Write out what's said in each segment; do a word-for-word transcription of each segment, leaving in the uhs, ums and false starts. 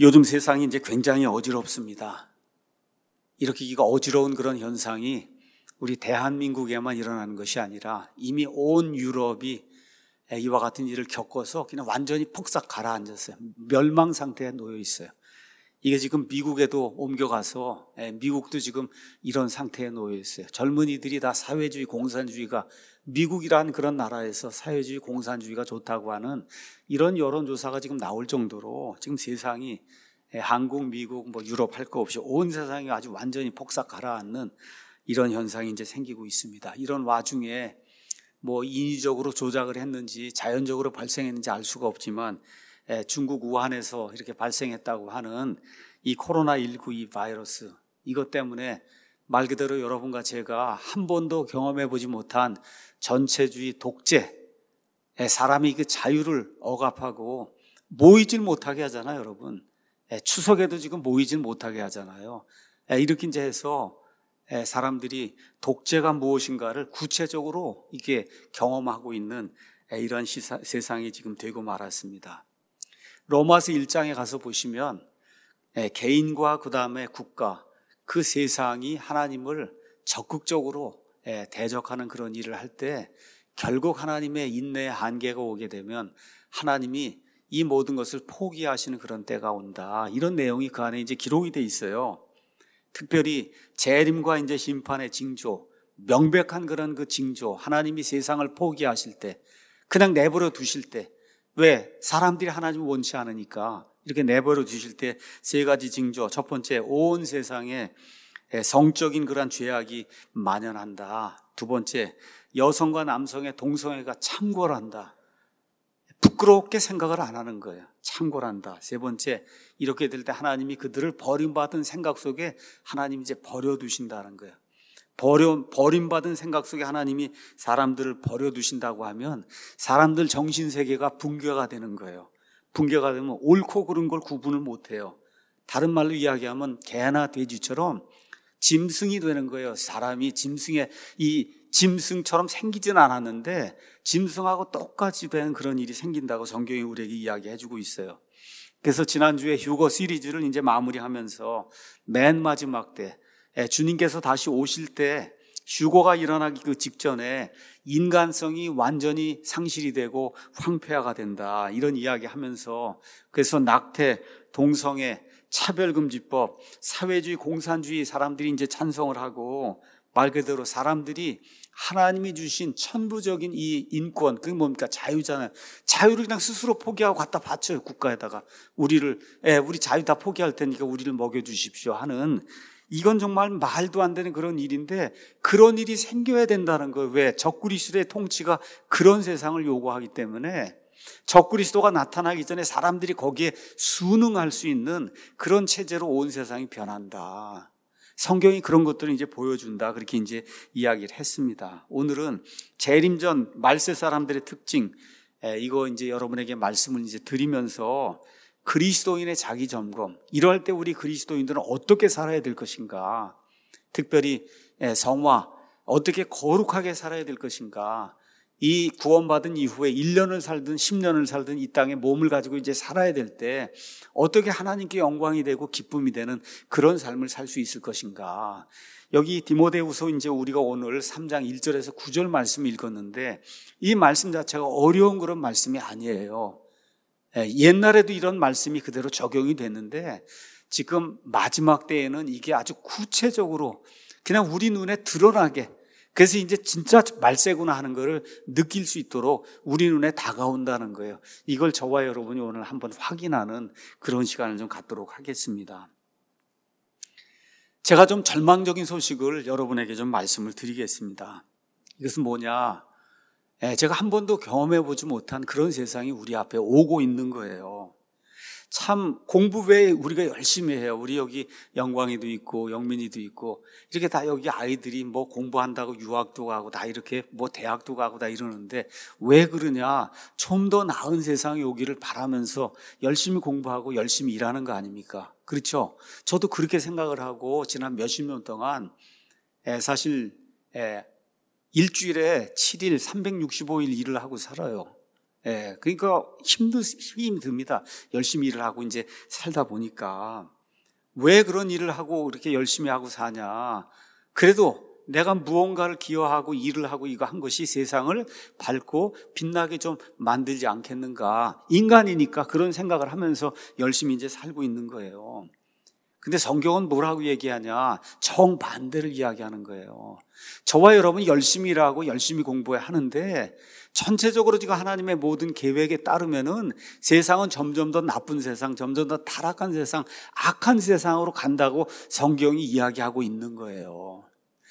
요즘 세상이 이제 굉장히 어지럽습니다. 이렇게 이거 어지러운 그런 현상이 우리 대한민국에만 일어나는 것이 아니라 이미 온 유럽이 이와 같은 일을 겪어서 그냥 완전히 폭삭 가라앉았어요. 멸망 상태에 놓여 있어요. 이게 지금 미국에도 옮겨가서 미국도 지금 이런 상태에 놓여 있어요. 젊은이들이 다 사회주의 공산주의가, 미국이란 그런 나라에서 사회주의 공산주의가 좋다고 하는 이런 여론조사가 지금 나올 정도로 지금 세상이 한국, 미국, 뭐 유럽 할 거 없이 온 세상이 아주 완전히 폭삭 가라앉는 이런 현상이 이제 생기고 있습니다. 이런 와중에 뭐 인위적으로 조작을 했는지 자연적으로 발생했는지 알 수가 없지만 중국 우한에서 이렇게 발생했다고 하는 이 코로나십구 이 바이러스, 이것 때문에 말 그대로 여러분과 제가 한 번도 경험해 보지 못한 전체주의 독재, 사람이 그 자유를 억압하고 모이질 못하게 하잖아요, 여러분. 추석에도 지금 모이질 못하게 하잖아요. 이렇게 이제 해서 사람들이 독재가 무엇인가를 구체적으로 이게 경험하고 있는 이런 시사, 세상이 지금 되고 말았습니다. 로마서 일 장에 가서 보시면 개인과 그 다음에 국가, 그 세상이 하나님을 적극적으로 대적하는 그런 일을 할 때 결국 하나님의 인내의 한계가 오게 되면 하나님이 이 모든 것을 포기하시는 그런 때가 온다. 이런 내용이 그 안에 이제 기록이 돼 있어요. 특별히 재림과 이제 심판의 징조, 명백한 그런 그 징조, 하나님이 세상을 포기하실 때, 그냥 내버려 두실 때, 왜? 사람들이 하나님을 원치 않으니까 이렇게 내버려 두실 때 세 가지 징조. 첫 번째, 온 세상에 성적인 그런 죄악이 만연한다. 두 번째, 여성과 남성의 동성애가 창궐한다. 부끄럽게 생각을 안 하는 거예요. 창궐한다. 세 번째, 이렇게 될 때 하나님이 그들을 버림받은 생각 속에 하나님이 이제 버려두신다는 거예요. 버려, 버림받은 생각 속에 하나님이 사람들을 버려두신다고 하면 사람들 정신세계가 붕괴가 되는 거예요. 붕괴가 되면 옳고 그른 걸 구분을 못해요. 다른 말로 이야기하면 개나 돼지처럼 짐승이 되는 거예요. 사람이 짐승의 이 짐승처럼 생기진 않았는데 짐승하고 똑같이 된 그런 일이 생긴다고 성경이 우리에게 이야기해주고 있어요. 그래서 지난주에 휴거 시리즈를 이제 마무리하면서 맨 마지막 때 주님께서 다시 오실 때 휴거가 일어나기 그 직전에 인간성이 완전히 상실이 되고 황폐화가 된다, 이런 이야기 하면서, 그래서 낙태, 동성애, 차별금지법, 사회주의, 공산주의 사람들이 이제 찬성을 하고 말 그대로 사람들이 하나님이 주신 천부적인 이 인권, 그게 뭡니까? 자유잖아요. 자유를 그냥 스스로 포기하고 갖다 바쳐요, 국가에다가. 우리를, 예, 우리 자유 다 포기할 테니까 우리를 먹여주십시오 하는, 이건 정말 말도 안 되는 그런 일인데 그런 일이 생겨야 된다는 거예요. 왜? 적그리스도의 통치가 그런 세상을 요구하기 때문에 적그리스도가 나타나기 전에 사람들이 거기에 순응할 수 있는 그런 체제로 온 세상이 변한다. 성경이 그런 것들을 이제 보여준다. 그렇게 이제 이야기를 했습니다. 오늘은 재림전 말세 사람들의 특징, 이거 이제 여러분에게 말씀을 이제 드리면서 그리스도인의 자기 점검, 이럴 때 우리 그리스도인들은 어떻게 살아야 될 것인가, 특별히 성화, 어떻게 거룩하게 살아야 될 것인가, 이 구원받은 이후에 일 년을 살든 십 년을 살든 이 땅에 몸을 가지고 이제 살아야 될 때 어떻게 하나님께 영광이 되고 기쁨이 되는 그런 삶을 살 수 있을 것인가. 여기 디모데후서 이제 우리가 오늘 삼 장 일 절에서 구 절 말씀을 읽었는데 이 말씀 자체가 어려운 그런 말씀이 아니에요. 옛날에도 이런 말씀이 그대로 적용이 됐는데 지금 마지막 때에는 이게 아주 구체적으로 그냥 우리 눈에 드러나게, 그래서 이제 진짜 말세구나 하는 것을 느낄 수 있도록 우리 눈에 다가온다는 거예요. 이걸 저와 여러분이 오늘 한번 확인하는 그런 시간을 좀 갖도록 하겠습니다. 제가 좀 절망적인 소식을 여러분에게 좀 말씀을 드리겠습니다. 이것은 뭐냐? 제가 한 번도 경험해 보지 못한 그런 세상이 우리 앞에 오고 있는 거예요. 참 공부 왜 우리가 열심히 해요. 우리 여기 영광이도 있고 영민이도 있고 이렇게 다 여기 아이들이 뭐 공부한다고 유학도 가고 다 이렇게 뭐 대학도 가고 다 이러는데 왜 그러냐? 좀 더 나은 세상이 오기를 바라면서 열심히 공부하고 열심히 일하는 거 아닙니까? 그렇죠? 저도 그렇게 생각을 하고 지난 몇십 년 동안 사실 일주일에 칠 일 삼백육십오 일 일을 하고 살아요. 예, 그러니까 힘들, 힘이 듭니다. 열심히 일을 하고 이제 살다 보니까. 왜 그런 일을 하고 그렇게 열심히 하고 사냐. 그래도 내가 무언가를 기여하고 일을 하고 이거 한 것이 세상을 밝고 빛나게 좀 만들지 않겠는가. 인간이니까 그런 생각을 하면서 열심히 이제 살고 있는 거예요. 근데 성경은 뭐라고 얘기하냐? 정반대를 이야기하는 거예요. 저와 여러분이 열심히 일하고 열심히 공부해야 하는데 전체적으로 지금 하나님의 모든 계획에 따르면은 세상은 점점 더 나쁜 세상, 점점 더 타락한 세상, 악한 세상으로 간다고 성경이 이야기하고 있는 거예요.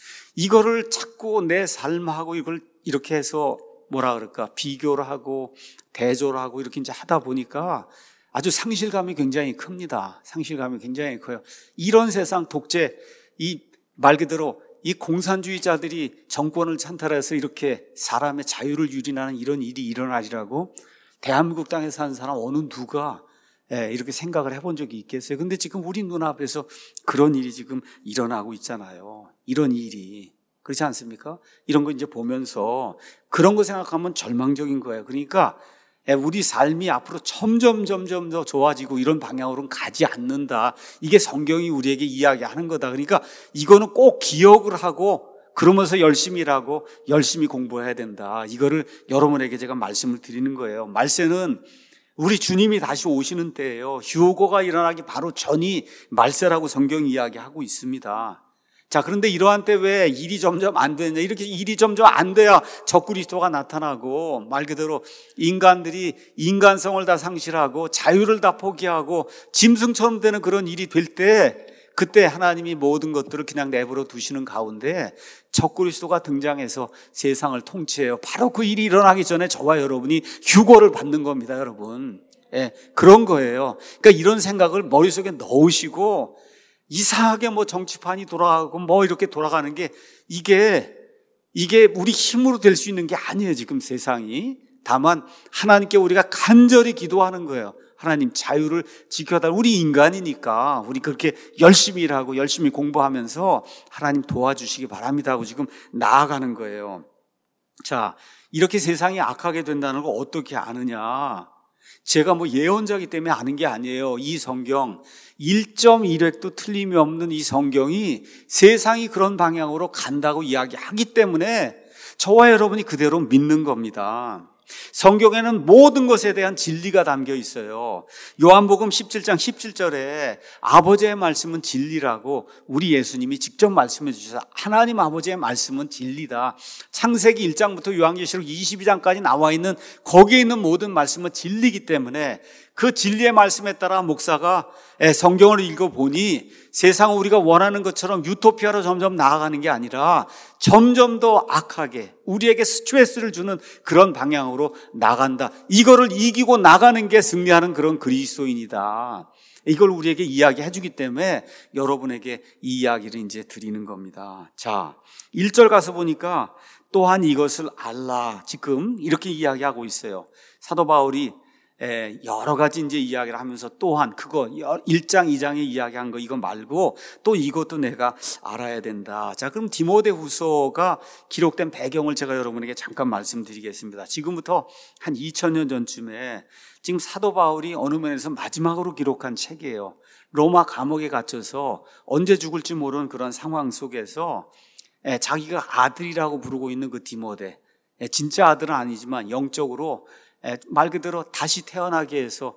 이거를 자꾸 내 삶하고 이걸 이렇게 해서 뭐라 그럴까? 비교를 하고 대조를 하고 이렇게 이제 하다 보니까 아주 상실감이 굉장히 큽니다. 상실감이 굉장히 커요. 이런 세상 독재, 이 말 그대로 이 공산주의자들이 정권을 찬탈해서 이렇게 사람의 자유를 유린하는 이런 일이 일어나리라고 대한민국 땅에 사는 사람 어느 누가 이렇게 생각을 해본 적이 있겠어요? 근데 지금 우리 눈앞에서 그런 일이 지금 일어나고 있잖아요. 이런 일이. 그렇지 않습니까? 이런 거 이제 보면서 그런 거 생각하면 절망적인 거예요. 그러니까 우리 삶이 앞으로 점점 점점 더 좋아지고 이런 방향으로는 가지 않는다. 이게 성경이 우리에게 이야기하는 거다. 그러니까 이거는 꼭 기억을 하고 그러면서 열심히 일하고 열심히 공부해야 된다. 이거를 여러분에게 제가 말씀을 드리는 거예요. 말세는 우리 주님이 다시 오시는 때예요. 휴거가 일어나기 바로 전이 말세라고 성경이 이야기하고 있습니다. 자, 그런데 이러한 때 왜 일이 점점 안 되냐? 이렇게 일이 점점 안 돼야 적그리스도가 나타나고 말 그대로 인간들이 인간성을 다 상실하고 자유를 다 포기하고 짐승처럼 되는 그런 일이 될 때 그때 하나님이 모든 것들을 그냥 내버려 두시는 가운데 적그리스도가 등장해서 세상을 통치해요. 바로 그 일이 일어나기 전에 저와 여러분이 휴거를 받는 겁니다, 여러분. 예, 그런 거예요. 그러니까 이런 생각을 머릿속에 넣으시고 이상하게 뭐 정치판이 돌아가고 뭐 이렇게 돌아가는 게 이게 이게 우리 힘으로 될 수 있는 게 아니에요, 지금 세상이. 다만 하나님께 우리가 간절히 기도하는 거예요. 하나님 자유를 지켜달라. 우리 인간이니까 우리 그렇게 열심히 일하고 열심히 공부하면서 하나님 도와주시기 바랍니다 하고 지금 나아가는 거예요. 자, 이렇게 세상이 악하게 된다는 걸 어떻게 아느냐? 제가 뭐 예언자이기 때문에 아는 게 아니에요. 이 성경 일 점 일 획도 틀림이 없는 이 성경이 세상이 그런 방향으로 간다고 이야기하기 때문에 저와 여러분이 그대로 믿는 겁니다. 성경에는 모든 것에 대한 진리가 담겨 있어요. 요한복음 십칠 장 십칠 절에 아버지의 말씀은 진리라고 우리 예수님이 직접 말씀해 주셔서 하나님 아버지의 말씀은 진리다. 창세기 일 장부터 요한계시록 이십이 장까지 나와 있는 거기에 있는 모든 말씀은 진리이기 때문에 그 진리의 말씀에 따라 목사가 성경을 읽어보니 세상을 우리가 원하는 것처럼 유토피아로 점점 나아가는 게 아니라 점점 더 악하게 우리에게 스트레스를 주는 그런 방향으로 나간다. 이거를 이기고 나가는 게 승리하는 그런 그리스도인이다. 이걸 우리에게 이야기해 주기 때문에 여러분에게 이 이야기를 이제 드리는 겁니다. 자, 일 절 가서 보니까 또한 이것을 알라. 지금 이렇게 이야기하고 있어요. 사도 바울이 여러 가지 이제 이야기를 하면서 또한 그거 일 장 이 장에 이야기한 거 이거 말고 또 이것도 내가 알아야 된다. 자, 그럼 디모데후서가 기록된 배경을 제가 여러분에게 잠깐 말씀드리겠습니다. 지금부터 한 이천 년 전쯤에 지금 사도 바울이 어느 면에서 마지막으로 기록한 책이에요. 로마 감옥에 갇혀서 언제 죽을지 모르는 그런 상황 속에서 자기가 아들이라고 부르고 있는 그 디모데, 진짜 아들은 아니지만 영적으로 말 그대로 다시 태어나게 해서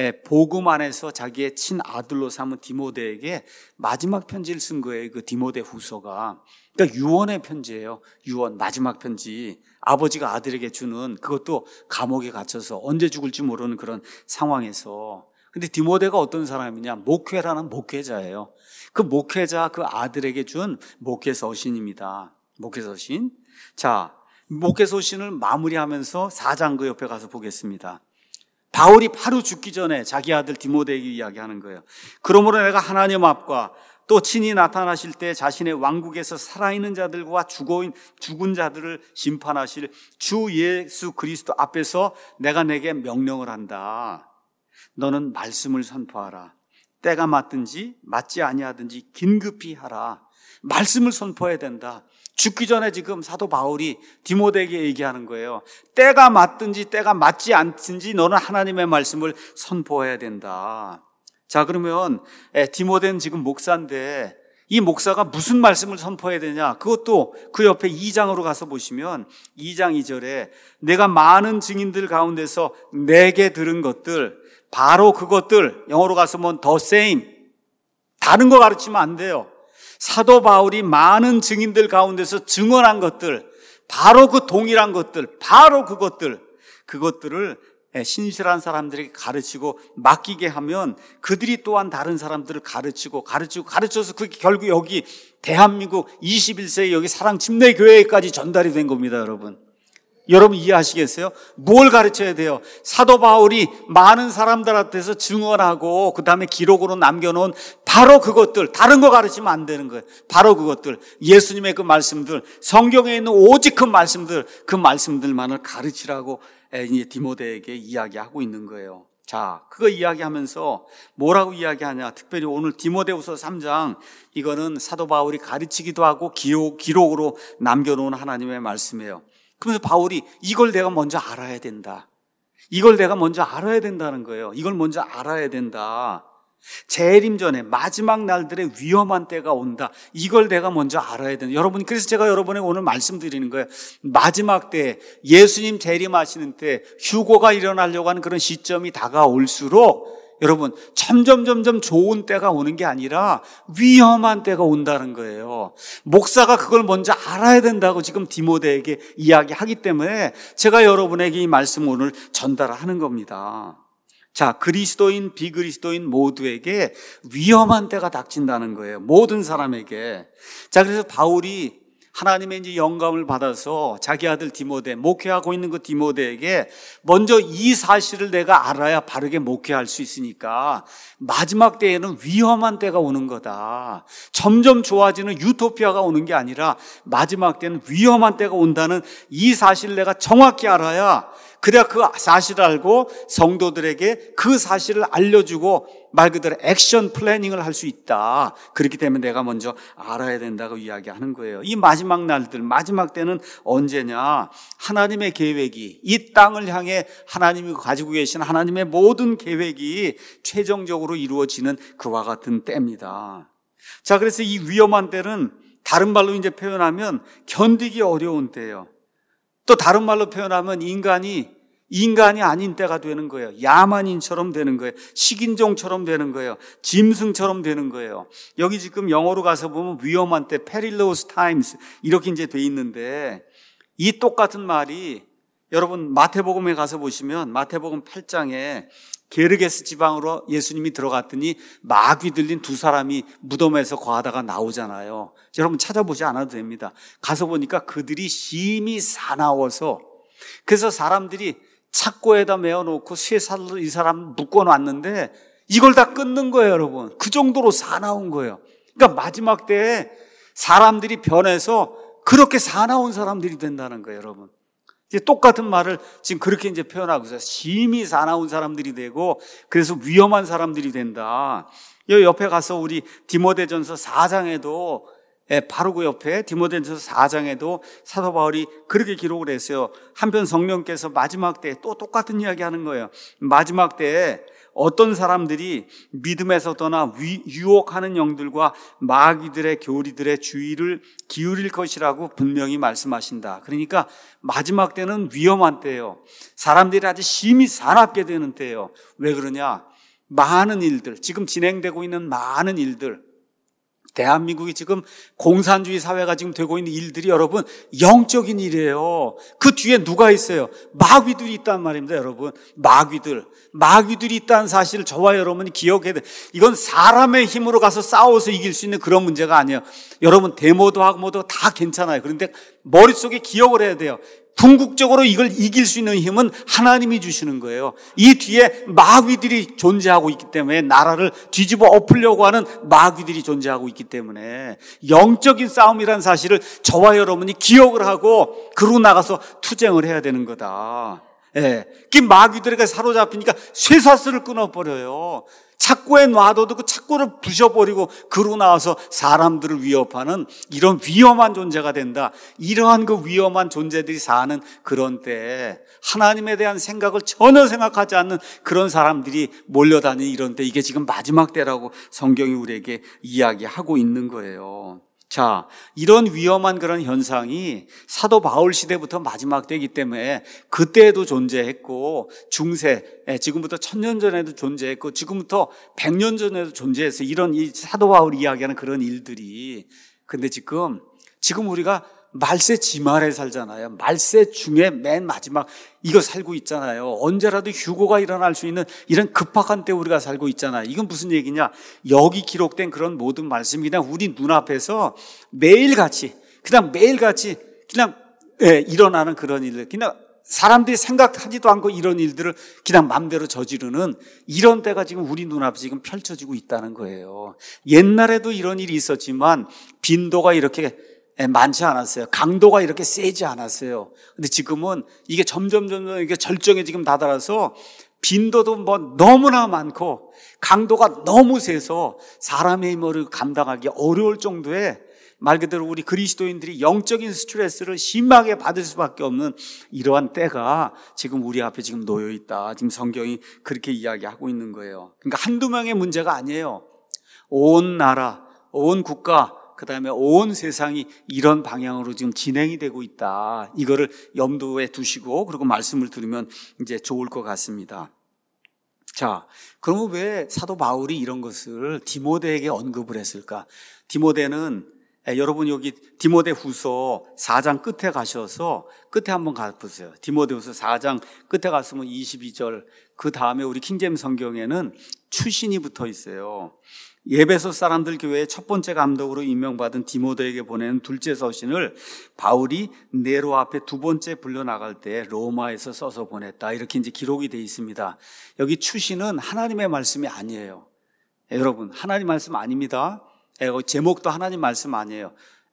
복음 안에서 자기의 친아들로 삼은 디모데에게 마지막 편지를 쓴 거예요. 그 디모데 후서가. 그러니까 유언의 편지예요. 유언, 마지막 편지. 아버지가 아들에게 주는, 그것도 감옥에 갇혀서 언제 죽을지 모르는 그런 상황에서. 근데 디모데가 어떤 사람이냐? 목회라는 목회자예요. 그 목회자 그 아들에게 준 목회서신입니다. 목회서신. 자, 목회서신을 마무리하면서 사 장 그 옆에 가서 보겠습니다. 바울이 바로 죽기 전에 자기 아들 디모데에게 이야기하는 거예요. 그러므로 내가 하나님 앞과 또 친히 나타나실 때 자신의 왕국에서 살아있는 자들과 죽은 자들을 심판하실 주 예수 그리스도 앞에서 내가 내게 명령을 한다. 너는 말씀을 선포하라. 때가 맞든지 맞지 아니하든지 긴급히 하라. 말씀을 선포해야 된다. 죽기 전에 지금 사도 바울이 디모데에게 얘기하는 거예요. 때가 맞든지 때가 맞지 않든지 너는 하나님의 말씀을 선포해야 된다. 자, 그러면 디모데는 지금 목사인데 이 목사가 무슨 말씀을 선포해야 되냐? 그것도 그 옆에 이 장으로 가서 보시면 이 장 이 절에 내가 많은 증인들 가운데서 내게 들은 것들, 바로 그것들, 영어로 가서 보면 the same, 다른 거 가르치면 안 돼요. 사도 바울이 많은 증인들 가운데서 증언한 것들, 바로 그 동일한 것들, 바로 그것들, 그것들을 신실한 사람들에게 가르치고 맡기게 하면 그들이 또한 다른 사람들을 가르치고 가르치고 가르쳐서 그게 결국 여기 대한민국 이십일 세기 여기 사랑 침례교회까지 전달이 된 겁니다, 여러분. 여러분 이해하시겠어요? 뭘 가르쳐야 돼요? 사도 바울이 많은 사람들한테서 증언하고 그 다음에 기록으로 남겨놓은 바로 그것들, 다른 거 가르치면 안 되는 거예요. 바로 그것들, 예수님의 그 말씀들, 성경에 있는 오직 그 말씀들, 그 말씀들만을 가르치라고 이제 디모데에게 이야기하고 있는 거예요. 자, 그거 이야기하면서 뭐라고 이야기하냐? 특별히 오늘 디모데후서 삼 장, 이거는 사도 바울이 가르치기도 하고 기록, 기록으로 남겨놓은 하나님의 말씀이에요. 그러면서 바울이 이걸 내가 먼저 알아야 된다. 이걸 내가 먼저 알아야 된다는 거예요. 이걸 먼저 알아야 된다. 재림 전에 마지막 날들의 위험한 때가 온다. 이걸 내가 먼저 알아야 된다. 여러분, 그래서 제가 여러분에게 오늘 말씀드리는 거예요. 마지막 때, 예수님 재림하시는 때, 휴고가 일어나려고 하는 그런 시점이 다가올수록 여러분, 점점 점점 좋은 때가 오는 게 아니라 위험한 때가 온다는 거예요. 목사가 그걸 먼저 알아야 된다고 지금 디모데에게 이야기하기 때문에 제가 여러분에게 이 말씀 오늘 전달하는 겁니다. 자, 그리스도인, 비그리스도인 모두에게 위험한 때가 닥친다는 거예요. 모든 사람에게. 자, 그래서 바울이 하나님의 이제 영감을 받아서 자기 아들 디모데, 목회하고 있는 그 디모데에게 먼저 이 사실을 내가 알아야 바르게 목회할 수 있으니까 마지막 때에는 위험한 때가 오는 거다. 점점 좋아지는 유토피아가 오는 게 아니라 마지막 때는 위험한 때가 온다는 이 사실을 내가 정확히 알아야, 그래야 그 사실을 알고 성도들에게 그 사실을 알려주고 말 그대로 액션 플래닝을 할 수 있다. 그렇기 때문에 내가 먼저 알아야 된다고 이야기하는 거예요. 이 마지막 날들, 마지막 때는 언제냐? 하나님의 계획이, 이 땅을 향해 하나님이 가지고 계신 하나님의 모든 계획이 최종적으로 이루어지는 그와 같은 때입니다. 자, 그래서 이 위험한 때는 다른 말로 이제 표현하면 견디기 어려운 때예요. 또 다른 말로 표현하면 인간이 인간이 아닌 때가 되는 거예요. 야만인처럼 되는 거예요. 식인종처럼 되는 거예요. 짐승처럼 되는 거예요. 여기 지금 영어로 가서 보면 위험한 때, perilous times 이렇게 이제 돼 있는데, 이 똑같은 말이 여러분 마태복음에 가서 보시면 마태복음 팔 장에 게르게스 지방으로 예수님이 들어갔더니 마귀 들린 두 사람이 무덤에서 거하다가 나오잖아요. 여러분 찾아보지 않아도 됩니다. 가서 보니까 그들이 심히 사나워서, 그래서 사람들이 착고에다 메어놓고 쇠살로 이 사람 묶어놨는데 이걸 다 끊는 거예요, 여러분. 그 정도로 사나운 거예요. 그러니까 마지막 때에 사람들이 변해서 그렇게 사나운 사람들이 된다는 거예요, 여러분. 이제 똑같은 말을 지금 그렇게 이제 표현하고 있어요. 심히 사나운 사람들이 되고, 그래서 위험한 사람들이 된다. 여기 옆에 가서 우리 디모데전서 사 장에도, 예, 바로 그 옆에 디모데전서 사 장에도 사도 바울이 그렇게 기록을 했어요. 한편 성령께서 마지막 때에 또 똑같은 이야기 하는 거예요. 마지막 때에 어떤 사람들이 믿음에서 떠나 위, 유혹하는 영들과 마귀들의 교리들의 주의를 기울일 것이라고 분명히 말씀하신다. 그러니까 마지막 때는 위험한 때예요. 사람들이 아주 심히 사납게 되는 때예요. 왜 그러냐? 많은 일들, 지금 진행되고 있는 많은 일들, 대한민국이 지금 공산주의 사회가 지금 되고 있는 일들이 여러분 영적인 일이에요. 그 뒤에 누가 있어요? 마귀들이 있단 말입니다, 여러분. 마귀들. 마귀들이 있다는 사실을 저와 여러분이 기억해야 돼요. 이건 사람의 힘으로 가서 싸워서 이길 수 있는 그런 문제가 아니에요. 여러분 데모도 하고 뭐도 다 괜찮아요. 그런데 머릿속에 기억을 해야 돼요. 궁극적으로 이걸 이길 수 있는 힘은 하나님이 주시는 거예요. 이 뒤에 마귀들이 존재하고 있기 때문에, 나라를 뒤집어 엎으려고 하는 마귀들이 존재하고 있기 때문에 영적인 싸움이라는 사실을 저와 여러분이 기억을 하고 그러고 나가서 투쟁을 해야 되는 거다. 예, 그 마귀들에게 사로잡히니까 쇠사슬을 끊어버려요. 착고에 놔둬도 그 착고를 부셔버리고 그러고 나와서 사람들을 위협하는 이런 위험한 존재가 된다. 이러한 그 위험한 존재들이 사는 그런 때에 하나님에 대한 생각을 전혀 생각하지 않는 그런 사람들이 몰려다니는 이런 때, 이게 지금 마지막 때라고 성경이 우리에게 이야기하고 있는 거예요. 자, 이런 위험한 그런 현상이 사도 바울 시대부터 마지막 때이기 때문에 그때에도 존재했고, 중세, 지금부터 천년 전에도 존재했고, 지금부터 백년 전에도 존재해서 이런 이 사도 바울이 이야기하는 그런 일들이, 근데 지금 지금 우리가 말세 지말에 살잖아요. 말세 중에 맨 마지막 이거 살고 있잖아요. 언제라도 휴고가 일어날 수 있는 이런 급박한 때 우리가 살고 있잖아요. 이건 무슨 얘기냐? 여기 기록된 그런 모든 말씀이 그냥 우리 눈앞에서 매일같이, 그냥 매일같이 그냥 예, 일어나는 그런 일들, 그냥 사람들이 생각하지도 않고 이런 일들을 그냥 마음대로 저지르는 이런 때가 지금 우리 눈앞에 지금 펼쳐지고 있다는 거예요. 옛날에도 이런 일이 있었지만 빈도가 이렇게 많지 않았어요. 강도가 이렇게 세지 않았어요. 근데 지금은 이게 점점 점점 이게 절정에 지금 다다라서 빈도도 뭐 너무나 많고 강도가 너무 세서 사람의 힘으로 감당하기 어려울 정도의, 말 그대로 우리 그리스도인들이 영적인 스트레스를 심하게 받을 수밖에 없는 이러한 때가 지금 우리 앞에 지금 놓여 있다. 지금 성경이 그렇게 이야기하고 있는 거예요. 그러니까 한두 명의 문제가 아니에요. 온 나라, 온 국가, 그 다음에 온 세상이 이런 방향으로 지금 진행이 되고 있다. 이거를 염두에 두시고 그리고 말씀을 들으면 이제 좋을 것 같습니다. 자, 그러면 왜 사도 바울이 이런 것을 디모데에게 언급을 했을까? 디모데는 여러분 여기 디모데 후서 사 장 끝에 가셔서 끝에 한번 가보세요. 디모데 후서 사 장 끝에 갔으면 이십이 절, 그 다음에 우리 킹제임스 성경에는 추신이 붙어 있어요. 에베소 사람들 교회의 첫 번째 감독으로 임명받은 디모데에게 보내는 둘째 서신을 바울이 네로 앞에 두 번째 불려나갈 때 로마에서 써서 보냈다. 이렇게 이제 기록이 되어 있습니다. 여기 추신은 하나님의 말씀이 아니에요. 여러분, 하나님 말씀 아닙니다. 제목도 하나님 말씀 아니에요.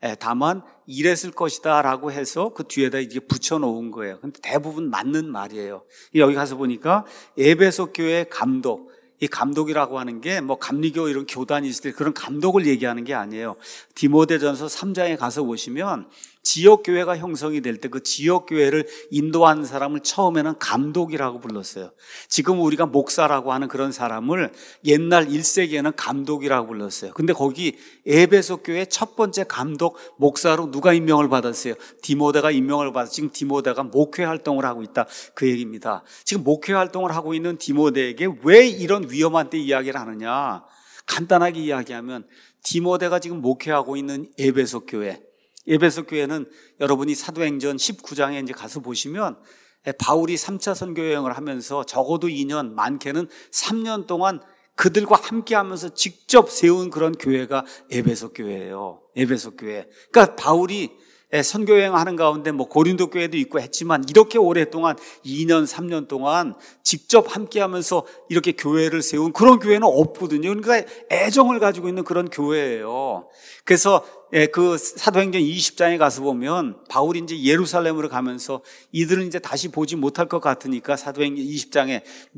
다만 이랬을 것이다 라고 해서 그 뒤에다 이게 붙여놓은 거예요. 근데 대부분 맞는 말이에요. 여기 가서 보니까 에베소 교회 감독, 이 감독이라고 하는 게 뭐 감리교 이런 교단이 있을 때 그런 감독을 얘기하는 게 아니에요. 디모데전서 삼 장에 가서 보시면 지역교회가 형성이 될 때 그 지역교회를 인도하는 사람을 처음에는 감독이라고 불렀어요. 지금 우리가 목사라고 하는 그런 사람을 옛날 일 세기에는 감독이라고 불렀어요. 근데 거기 에베소 교회 첫 번째 감독 목사로 누가 임명을 받았어요? 디모데가 임명을 받아서 지금 디모데가 목회 활동을 하고 있다, 그 얘기입니다. 지금 목회 활동을 하고 있는 디모데에게 왜 이런 위험한 때 이야기를 하느냐? 간단하게 이야기하면 디모데가 지금 목회하고 있는 에베소 교회, 에베소 교회는 여러분이 사도행전 십구 장에 이제 가서 보시면 바울이 삼 차 선교 여행을 하면서 적어도 이 년, 많게는 삼 년 동안 그들과 함께 하면서 직접 세운 그런 교회가 에베소 교회예요. 에베소 교회. 그러니까 바울이 선교 여행하는 가운데 뭐 고린도 교회도 있고 했지만 이렇게 오랫동안 이 년, 삼 년 동안 직접 함께 하면서 이렇게 교회를 세운 그런 교회는 없거든요. 그러니까 애정을 가지고 있는 그런 교회예요. 그래서 그 사도행전 이십 장에 가서 보면 바울이 이제 예루살렘으로 가면서 이들은 이제 다시 보지 못할 것 같으니까 사도행전 이십 장에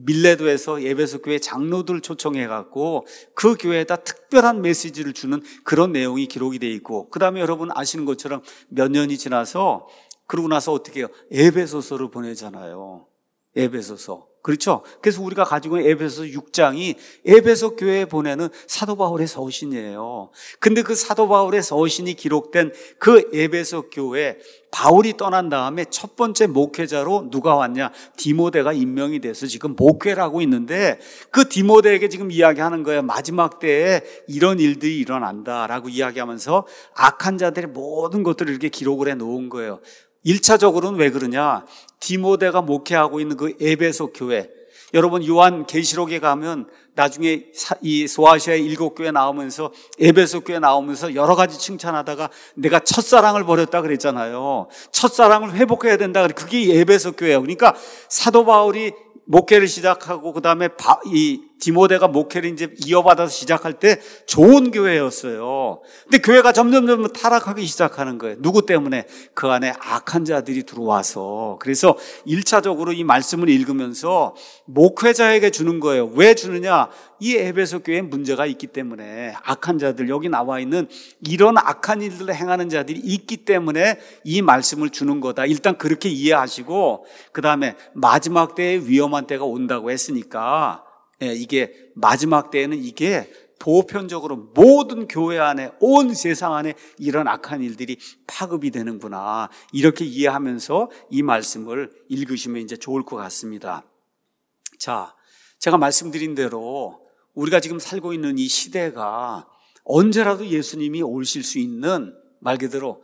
밀레도에서 에베소 교회 장로들 초청해 갖고 그 교회에다 특별한 메시지를 주는 그런 내용이 기록이 돼 있고, 그 다음에 여러분 아시는 것처럼 몇 년이 지나서 그러고 나서 어떻게 해요? 에베소서를 보내잖아요. 에베소서. 그렇죠? 그래서 우리가 가지고 있는 에베소 육 장이 에베소 교회에 보내는 사도 바울의 서신이에요. 근데 그 사도 바울의 서신이 기록된 그 에베소 교회, 바울이 떠난 다음에 첫 번째 목회자로 누가 왔냐? 디모데가 임명이 돼서 지금 목회를 하고 있는데, 그 디모데에게 지금 이야기하는 거예요. 마지막 때에 이런 일들이 일어난다라고 이야기하면서 악한 자들의 모든 것들을 이렇게 기록을 해 놓은 거예요. 일 차적으로는 왜 그러냐? 디모데가 목회하고 있는 그 에베소 교회, 여러분 요한 계시록에 가면 나중에 이 소아시아의 일곱 교회 나오면서 에베소 교회 나오면서 여러 가지 칭찬하다가 내가 첫사랑을 버렸다 그랬잖아요. 첫사랑을 회복해야 된다. 그게 에베소 교회예요. 그러니까 사도 바울이 목회를 시작하고 그 다음에 이 디모데가 목회를 이제 이어받아서 시작할 때 좋은 교회였어요. 근데 교회가 점점 점점 타락하기 시작하는 거예요. 누구 때문에? 그 안에 악한 자들이 들어와서. 그래서 일차적으로 이 말씀을 읽으면서 목회자에게 주는 거예요. 왜 주느냐? 이 에베소 교회에 문제가 있기 때문에, 악한 자들, 여기 나와 있는 이런 악한 일들을 행하는 자들이 있기 때문에 이 말씀을 주는 거다. 일단 그렇게 이해하시고, 그 다음에 마지막 때에 위험한 때가 온다고 했으니까, 예, 이게 마지막 때에는 이게 보편적으로 모든 교회 안에, 온 세상 안에 이런 악한 일들이 파급이 되는구나, 이렇게 이해하면서 이 말씀을 읽으시면 이제 좋을 것 같습니다. 자, 제가 말씀드린 대로 우리가 지금 살고 있는 이 시대가 언제라도 예수님이 오실 수 있는, 말 그대로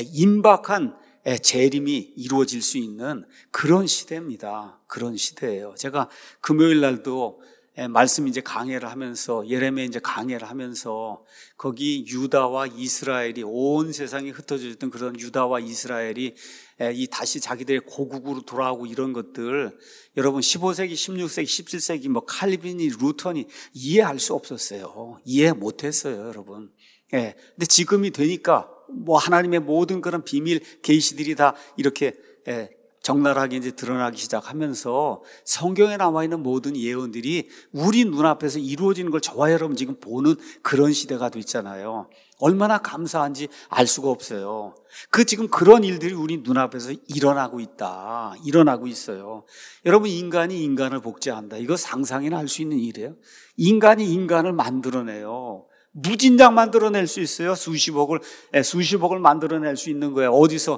임박한 재림이 이루어질 수 있는 그런 시대입니다. 그런 시대예요. 제가 금요일 날도 말씀 이제 강해를 하면서, 예레미야 이제 강해를 하면서, 거기 유다와 이스라엘이, 온 세상에 흩어져 있던 그런 유다와 이스라엘이 이 다시 자기들의 고국으로 돌아오고 이런 것들, 여러분 십오 세기, 십육 세기, 십칠 세기 뭐 칼빈이, 루턴이 이해할 수 없었어요. 이해 못했어요, 여러분. 예. 근데 지금이 되니까 뭐 하나님의 모든 그런 비밀 계시들이 다 이렇게 예, 적나라하게 이제 드러나기 시작하면서 성경에 나와 있는 모든 예언들이 우리 눈앞에서 이루어지는 걸 저와 여러분 지금 보는 그런 시대가 됐잖아요. 얼마나 감사한지 알 수가 없어요. 그 지금 그런 일들이 우리 눈앞에서 일어나고 있다. 일어나고 있어요. 여러분, 인간이 인간을 복제한다. 이거 상상이나 할 수 있는 일이에요. 인간이 인간을 만들어내요. 무진장 만들어낼 수 있어요. 수십억을, 수십억을 만들어낼 수 있는 거예요. 어디서?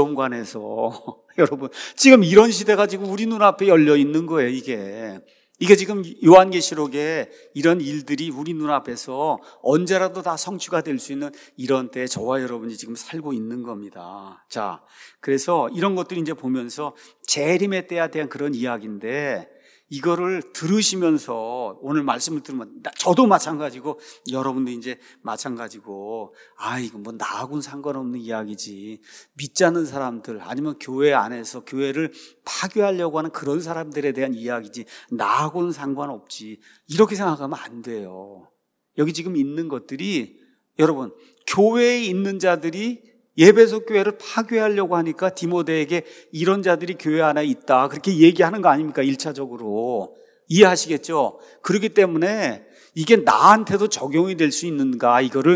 시험관에서. 여러분, 지금 이런 시대가 지금 우리 눈앞에 열려 있는 거예요, 이게. 이게 지금 요한계시록에 이런 일들이 우리 눈앞에서 언제라도 다 성취가 될 수 있는 이런 때에 저와 여러분이 지금 살고 있는 겁니다. 자, 그래서 이런 것들이 이제 보면서 재림의 때에 대한 그런 이야기인데, 이거를 들으시면서 오늘 말씀을 들으면, 저도 마찬가지고 여러분도 이제 마찬가지고, 아 이거 뭐 나하고는 상관없는 이야기지, 믿지 않는 사람들 아니면 교회 안에서 교회를 파괴하려고 하는 그런 사람들에 대한 이야기지 나하고는 상관없지, 이렇게 생각하면 안 돼요. 여기 지금 있는 것들이, 여러분, 교회에 있는 자들이 예배소 교회를 파괴하려고 하니까 디모데에게 이런 자들이 교회 안에 있다, 그렇게 얘기하는 거 아닙니까? 일차적으로 이해하시겠죠? 그렇기 때문에 이게 나한테도 적용이 될 수 있는가, 이거를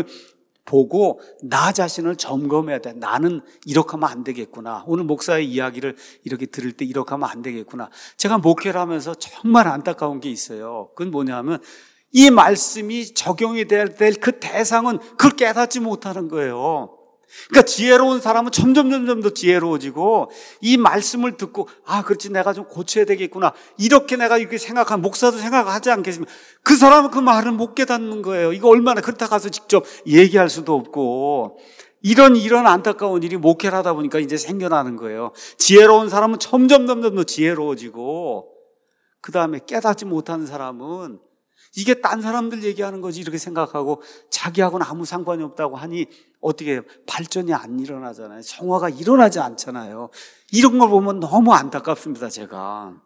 보고 나 자신을 점검해야 돼. 나는 이렇게 하면 안 되겠구나. 오늘 목사의 이야기를 이렇게 들을 때 이렇게 하면 안 되겠구나. 제가 목회를 하면서 정말 안타까운 게 있어요. 그건 뭐냐면 이 말씀이 적용이 될 그 대상은 그걸 깨닫지 못하는 거예요. 그러니까 지혜로운 사람은 점점 점점 더 지혜로워지고, 이 말씀을 듣고 아 그렇지, 내가 좀 고쳐야 되겠구나, 이렇게 내가 이렇게 생각한, 목사도 생각하지 않겠습니까? 그 사람은 그 말을 못 깨닫는 거예요. 이거 얼마나, 그렇다 가서 직접 얘기할 수도 없고, 이런 이런 안타까운 일이 목회를 하다 보니까 이제 생겨나는 거예요. 지혜로운 사람은 점점 점점 더 지혜로워지고, 그 다음에 깨닫지 못하는 사람은 이게 딴 사람들 얘기하는 거지 이렇게 생각하고 자기하고는 아무 상관이 없다고 하니 어떻게 발전이 안 일어나잖아요. 성화가 일어나지 않잖아요. 이런 걸 보면 너무 안타깝습니다, 제가.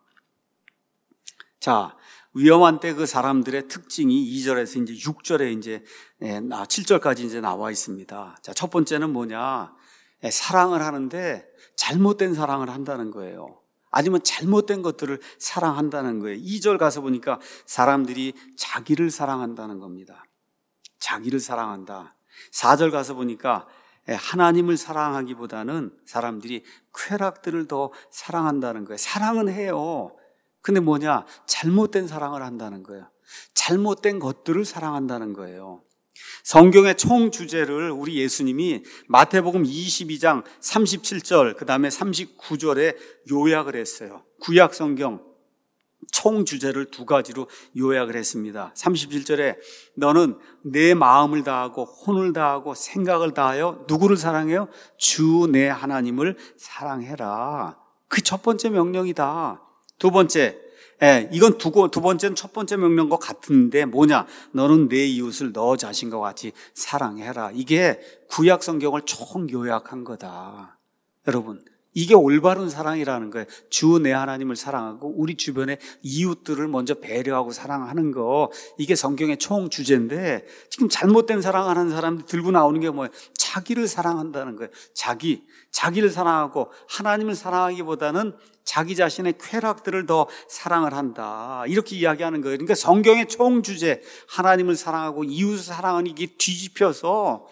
자, 위험한 때 그 사람들의 특징이 이 절에서 이제 육 절에 이제 칠 절까지 이제 나와 있습니다. 자, 첫 번째는 뭐냐? 사랑을 하는데 잘못된 사랑을 한다는 거예요. 아니면 잘못된 것들을 사랑한다는 거예요. 이 절 가서 보니까 사람들이 자기를 사랑한다는 겁니다. 자기를 사랑한다. 사 절 가서 보니까 하나님을 사랑하기보다는 사람들이 쾌락들을 더 사랑한다는 거예요. 사랑은 해요. 근데 뭐냐? 잘못된 사랑을 한다는 거예요. 잘못된 것들을 사랑한다는 거예요. 성경의 총 주제를 우리 예수님이 마태복음 이십이 장 삼십칠 절 그 다음에 삼십구 절에 요약을 했어요. 구약 성경 총 주제를 두 가지로 요약을 했습니다. 삼십칠 절에 너는 내 마음을 다하고 혼을 다하고 생각을 다하여 누구를 사랑해요? 주 내 하나님을 사랑해라. 그 첫 번째 명령이다. 두 번째, 예, 이건 두, 두 번째는 첫 번째 명령과 같은데 뭐냐? 너는 내 이웃을 너 자신과 같이 사랑해라. 이게 구약 성경을 총 요약한 거다. 여러분, 이게 올바른 사랑이라는 거예요. 주 내 하나님을 사랑하고 우리 주변의 이웃들을 먼저 배려하고 사랑하는 거, 이게 성경의 총 주제인데 지금 잘못된 사랑하는 사람들이 들고 나오는 게 뭐예요? 자기를 사랑한다는 거예요. 자기, 자기를 사랑하고 하나님을 사랑하기보다는 자기 자신의 쾌락들을 더 사랑을 한다, 이렇게 이야기하는 거예요. 그러니까 성경의 총 주제, 하나님을 사랑하고 이웃을 사랑하는 이게 뒤집혀서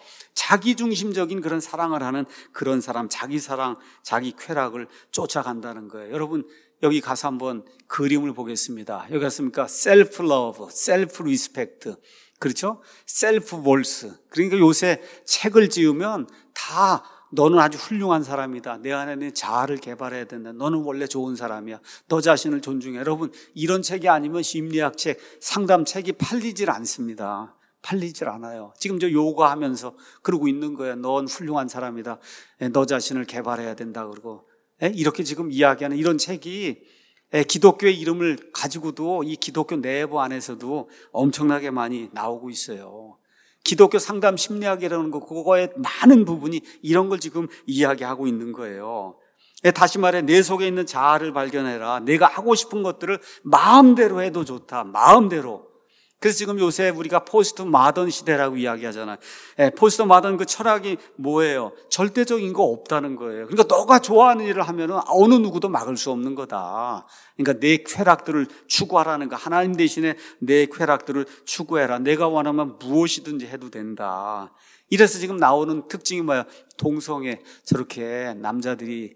자기중심적인 그런 사랑을 하는 그런 사람, 자기 사랑, 자기 쾌락을 쫓아간다는 거예요. 여러분, 여기 가서 한번 그림을 보겠습니다. 여기 갔습니까? 셀프 러브, 셀프 리스펙트, 그렇죠? 셀프 볼스. 그러니까 요새 책을 지으면 다 너는 아주 훌륭한 사람이다, 내 안에는 자아를 개발해야 된다, 너는 원래 좋은 사람이야, 너 자신을 존중해. 여러분, 이런 책이 아니면 심리학 책, 상담 책이 팔리질 않습니다. 팔리질 않아요. 지금 저 요가 하면서 그러고 있는 거예요. 넌 훌륭한 사람이다, 너 자신을 개발해야 된다, 그러고 이렇게 지금 이야기하는 이런 책이 기독교의 이름을 가지고도 이 기독교 내부 안에서도 엄청나게 많이 나오고 있어요. 기독교 상담 심리학이라는 거, 그거의 많은 부분이 이런 걸 지금 이야기하고 있는 거예요. 다시 말해, 내 속에 있는 자아를 발견해라. 내가 하고 싶은 것들을 마음대로 해도 좋다, 마음대로. 그래서 지금 요새 우리가 포스트 마던 시대라고 이야기하잖아요. 예, 포스트 마던 그 철학이 뭐예요? 절대적인 거 없다는 거예요. 그러니까 너가 좋아하는 일을 하면은 어느 누구도 막을 수 없는 거다. 그러니까 내 쾌락들을 추구하라는 거. 하나님 대신에 내 쾌락들을 추구해라. 내가 원하면 무엇이든지 해도 된다. 이래서 지금 나오는 특징이 뭐야? 동성애, 저렇게 남자들이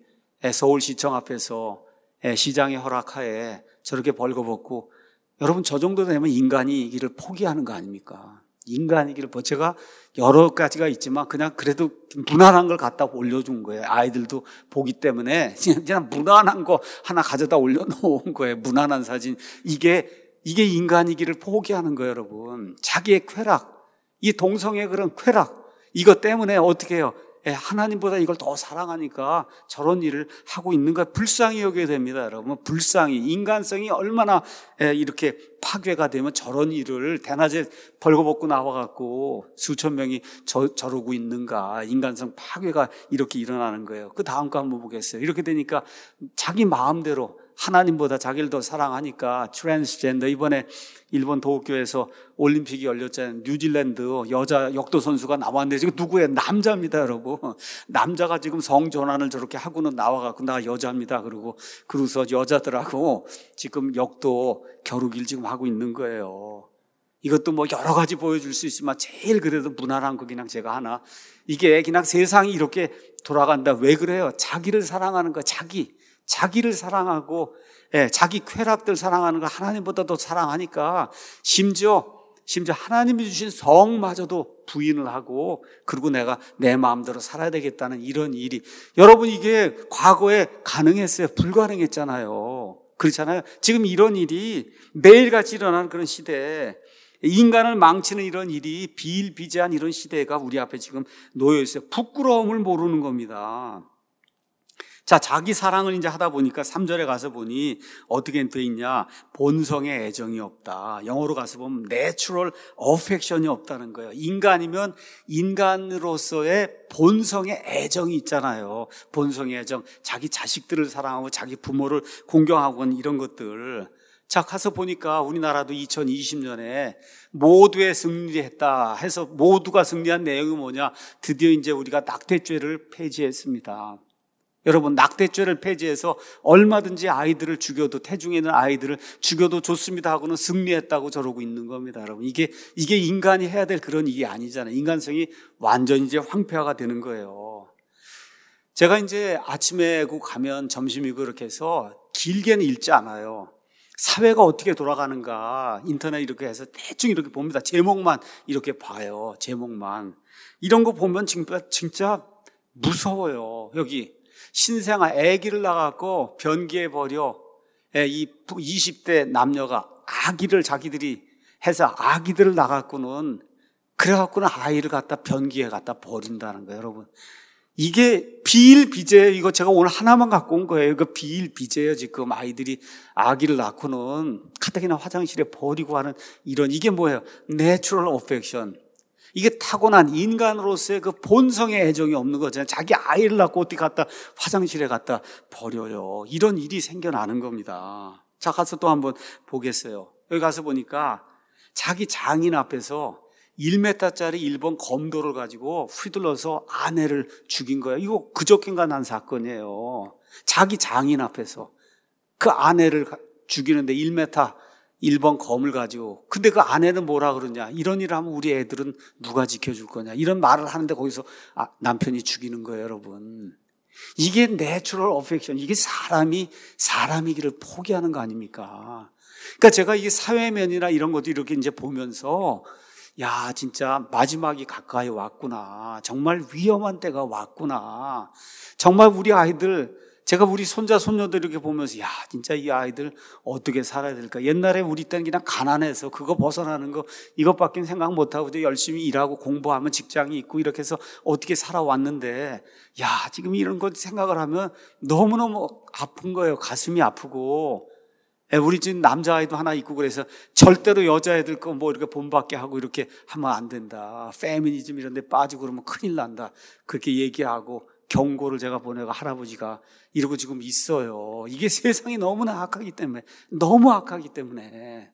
서울시청 앞에서 시장의 허락하에 저렇게 벌거벗고, 여러분, 저 정도 되면 인간이기를 포기하는 거 아닙니까? 인간이기를, 제가 여러 가지가 있지만 그냥 그래도 무난한 걸 갖다 올려준 거예요. 아이들도 보기 때문에 그냥 무난한 거 하나 가져다 올려놓은 거예요. 무난한 사진. 이게 이게 인간이기를 포기하는 거예요, 여러분. 자기의 쾌락, 이 동성의 그런 쾌락, 이것 때문에 어떻게 해요? 하나님보다 이걸 더 사랑하니까 저런 일을 하고 있는 거 불쌍히 여겨야 됩니다, 여러분. 불쌍히. 인간성이 얼마나 이렇게 파괴가 되면 저런 일을 대낮에 벌거벗고 나와갖고 수천 명이 저, 저러고 있는가. 인간성 파괴가 이렇게 일어나는 거예요. 그 다음 거 한번 보겠어요. 이렇게 되니까 자기 마음대로 하나님보다 자기를 더 사랑하니까 트랜스젠더, 이번에 일본 도쿄에서 올림픽이 열렸잖아요. 뉴질랜드 여자 역도 선수가 나왔는데 지금 누구예요? 남자입니다, 여러분. 남자가 지금 성전환을 저렇게 하고는 나와갖고 나 여자입니다, 그러고 그러고서 여자들하고 지금 역도 겨루기를 지금 하고 있는 거예요. 이것도 뭐 여러 가지 보여줄 수 있지만 제일 그래도 무난한 거 그냥 제가 하나, 이게 그냥 세상이 이렇게 돌아간다. 왜 그래요? 자기를 사랑하는 거, 자기 자기를 사랑하고, 예, 자기 쾌락들 사랑하는 걸 하나님보다 더 사랑하니까 심지어 심지어 하나님이 주신 성마저도 부인을 하고, 그리고 내가 내 마음대로 살아야 되겠다는 이런 일이, 여러분, 이게 과거에 가능했어요? 불가능했잖아요. 그렇잖아요. 지금 이런 일이 매일같이 일어나는 그런 시대에, 인간을 망치는 이런 일이 비일비재한 이런 시대가 우리 앞에 지금 놓여 있어요. 부끄러움을 모르는 겁니다. 자, 자기 사랑을 이제 하다 보니까 삼 절에 가서 보니 어떻게 돼 있냐? 본성의 애정이 없다. 영어로 가서 보면 natural affection이 없다는 거예요. 인간이면 인간으로서의 본성의 애정이 있잖아요. 본성의 애정, 자기 자식들을 사랑하고 자기 부모를 공경하고 이런 것들. 자, 가서 보니까 우리나라도 이천이십 년에 모두의 승리했다 해서, 모두가 승리한 내용이 뭐냐? 드디어 이제 우리가 낙태죄를 폐지했습니다. 여러분, 낙태죄를 폐지해서 얼마든지 아이들을 죽여도, 태중에 있는 아이들을 죽여도 좋습니다 하고는 승리했다고 저러고 있는 겁니다, 여러분. 이게, 이게 인간이 해야 될 그런 일이 아니잖아요. 인간성이 완전히 이제 황폐화가 되는 거예요. 제가 이제 아침에 가면 점심이고 이렇게 해서 길게는 읽지 않아요. 사회가 어떻게 돌아가는가 인터넷 이렇게 해서 대충 이렇게 봅니다. 제목만 이렇게 봐요. 제목만. 이런 거 보면 진짜, 진짜 무서워요. 여기. 신생아 아기를 낳아갖고 변기에 버려, 이 이십 대 남녀가 아기를 자기들이 해서 아기들을 낳아갖고는, 그래갖고는 아이를 갖다 변기에 갖다 버린다는 거예요, 여러분. 이게 비일비재예요. 이거 제가 오늘 하나만 갖고 온 거예요. 이거 비일비재예요. 지금 아이들이 아기를 낳고는 가뜩이나 화장실에 버리고 하는 이런, 이게 뭐예요? 내추럴 어펙션. 이게 타고난 인간으로서의 그 본성의 애정이 없는 거잖아요. 자기 아이를 낳고 어디 갔다 화장실에 갖다 버려요. 이런 일이 생겨나는 겁니다. 자, 가서 또 한번 보겠어요. 여기 가서 보니까 자기 장인 앞에서 일 미터짜리 일본 검도를 가지고 휘둘러서 아내를 죽인 거예요. 이거 그저께인가 난 사건이에요. 자기 장인 앞에서 그 아내를 죽이는데 일 미터 일본 검을 가지고. 근데 그 아내는 뭐라 그러냐, 이런 일을 하면 우리 애들은 누가 지켜줄 거냐, 이런 말을 하는데 거기서 아, 남편이 죽이는 거예요. 여러분, 이게 내추럴 어펙션, 이게 사람이 사람이기를 포기하는 거 아닙니까? 그러니까 제가 이게 사회면이나 이런 것도 이렇게 이제 보면서 야, 진짜 마지막이 가까이 왔구나, 정말 위험한 때가 왔구나, 정말 우리 아이들, 제가 우리 손자 손녀들 이렇게 보면서 야, 진짜 이 아이들 어떻게 살아야 될까. 옛날에 우리 때는 그냥 가난해서 그거 벗어나는 거 이것밖에 생각 못하고 열심히 일하고 공부하면 직장이 있고 이렇게 해서 어떻게 살아왔는데, 야, 지금 이런 거 생각을 하면 너무너무 아픈 거예요. 가슴이 아프고. 우리 집 남자아이도 하나 있고 그래서 절대로 여자애들 거 뭐 이렇게 본받게 하고 이렇게 하면 안 된다, 페미니즘 이런 데 빠지고 그러면 큰일 난다, 그렇게 얘기하고 경고를 제가 보내고 할아버지가 이러고 지금 있어요. 이게 세상이 너무나 악하기 때문에, 너무 악하기 때문에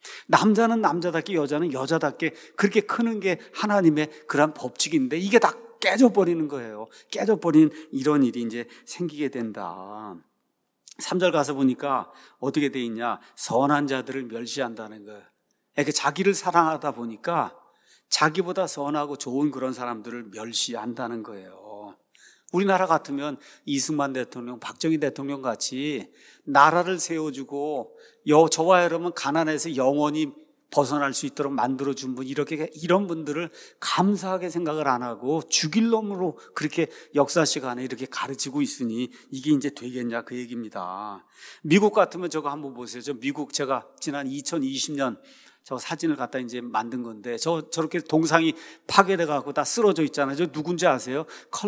남자는 남자답게 여자는 여자답게 그렇게 크는 게 하나님의 그런 법칙인데 이게 다 깨져버리는 거예요. 깨져버린 이런 일이 이제 생기게 된다. 삼 절 가서 보니까 어떻게 돼 있냐, 선한 자들을 멸시한다는 거예요. 그러니까 자기를 사랑하다 보니까 자기보다 선하고 좋은 그런 사람들을 멸시한다는 거예요. 우리나라 같으면 이승만 대통령, 박정희 대통령 같이 나라를 세워주고 여, 저와 여러분 가난해서 영원히 벗어날 수 있도록 만들어준 분, 이렇게 이런 분들을 감사하게 생각을 안 하고 죽일 놈으로 그렇게 역사 시간에 이렇게 가르치고 있으니 이게 이제 되겠냐, 그 얘기입니다. 미국 같으면 저거 한번 보세요. 저 미국 제가 지난 이천이십 년 저 사진을 갖다 이제 만든 건데, 저 저렇게 동상이 파괴돼 갖고 다 쓰러져 있잖아요. 저 누군지 아세요?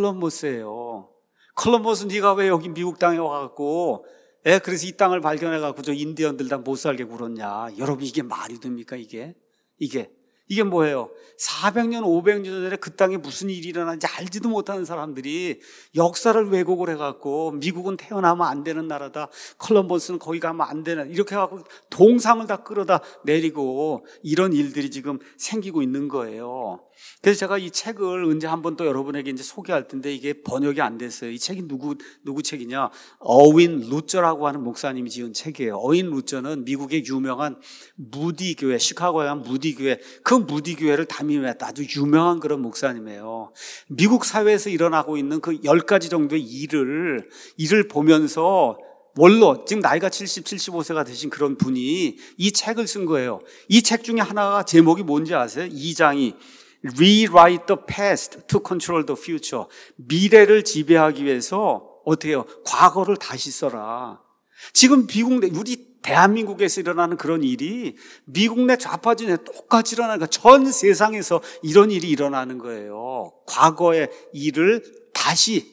컬럼버스예요. 컬럼버스, 네가 왜 여기 미국 땅에 와갖고, 예, 그래서 이 땅을 발견해 갖고 저 인디언들 다 못 살게 굴었냐? 여러분, 이게 말이 됩니까? 이게 이게 이게 뭐예요? 사백 년, 오백 년 전에 그 땅에 무슨 일이 일어나는지 알지도 못하는 사람들이 역사를 왜곡을 해갖고 미국은 태어나면 안 되는 나라다, 컬럼버스는 거기 가면 안 되는, 이렇게 해갖고 동상을 다 끌어다 내리고 이런 일들이 지금 생기고 있는 거예요. 그래서 제가 이 책을 언제 한번 또 여러분에게 이제 소개할 텐데 이게 번역이 안 됐어요. 이 책이 누구, 누구 책이냐? 어윈 루저라고 하는 목사님이 지은 책이에요. 어윈 루저는 미국의 유명한 무디 교회, 시카고에 한 무디 교회, 그 무디 교회를 담임했다 아주 유명한 그런 목사님이에요. 미국 사회에서 일어나고 있는 그 열 가지 정도의 일을, 일을 보면서 원로, 지금 나이가 칠십, 칠십오 세가 되신 그런 분이 이 책을 쓴 거예요. 이 책 중에 하나가 제목이 뭔지 아세요? 이 장이 Rewrite the past to control the future. 미래를 지배하기 위해서 어떻게 해요? 과거를 다시 써라. 지금 미국 내, 우리 대한민국에서 일어나는 그런 일이 미국 내 좌파진에 똑같이 일어나니까 전 세상에서 이런 일이 일어나는 거예요. 과거의 일을 다시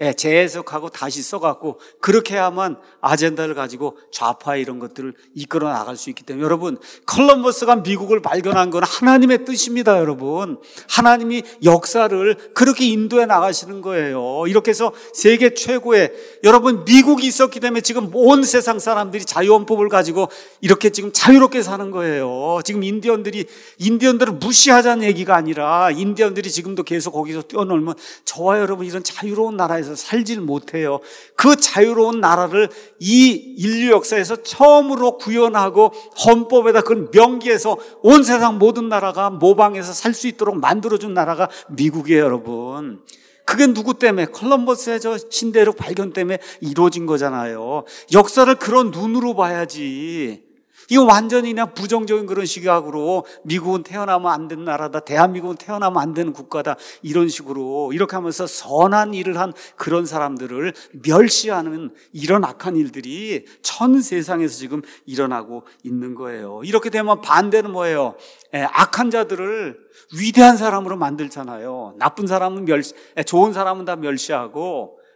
재해석하고 다시 써갖고 그렇게 해야만 아젠다를 가지고 좌파 이런 것들을 이끌어 나갈 수 있기 때문에, 여러분, 컬럼버스가 미국을 발견한 건 하나님의 뜻입니다. 여러분, 하나님이 역사를 그렇게 인도해 나가시는 거예요. 이렇게 해서 세계 최고의, 여러분, 미국이 있었기 때문에 지금 온 세상 사람들이 자유헌법을 가지고 이렇게 지금 자유롭게 사는 거예요. 지금 인디언들이 인디언들을 무시하자는 얘기가 아니라 인디언들이 지금도 계속 거기서 뛰어놀면 저와 여러분 이런 자유로운 나라에서 살질 못해요. 그 자유로운 나라를 이 인류 역사에서 처음으로 구현하고 헌법에다 그 명기해서 온 세상 모든 나라가 모방해서 살 수 있도록 만들어준 나라가 미국이에요. 여러분, 그게 누구 때문에? 컬럼버스의 저 신대륙 발견 때문에 이루어진 거잖아요. 역사를 그런 눈으로 봐야지. 이거 완전히 그냥 부정적인 그런 시각으로 미국은 태어나면 안 되는 나라다, 대한민국은 태어나면 안 되는 국가다, 이런 식으로 이렇게 하면서 선한 일을 한 그런 사람들을 멸시하는 이런 악한 일들이 전 세상에서 지금 일어나고 있는 거예요. 이렇게 되면 반대는 뭐예요? 예, 악한 자들을 위대한 사람으로 만들잖아요. 나쁜 사람은 멸시, 예, 좋은 사람은 다 멸시하고,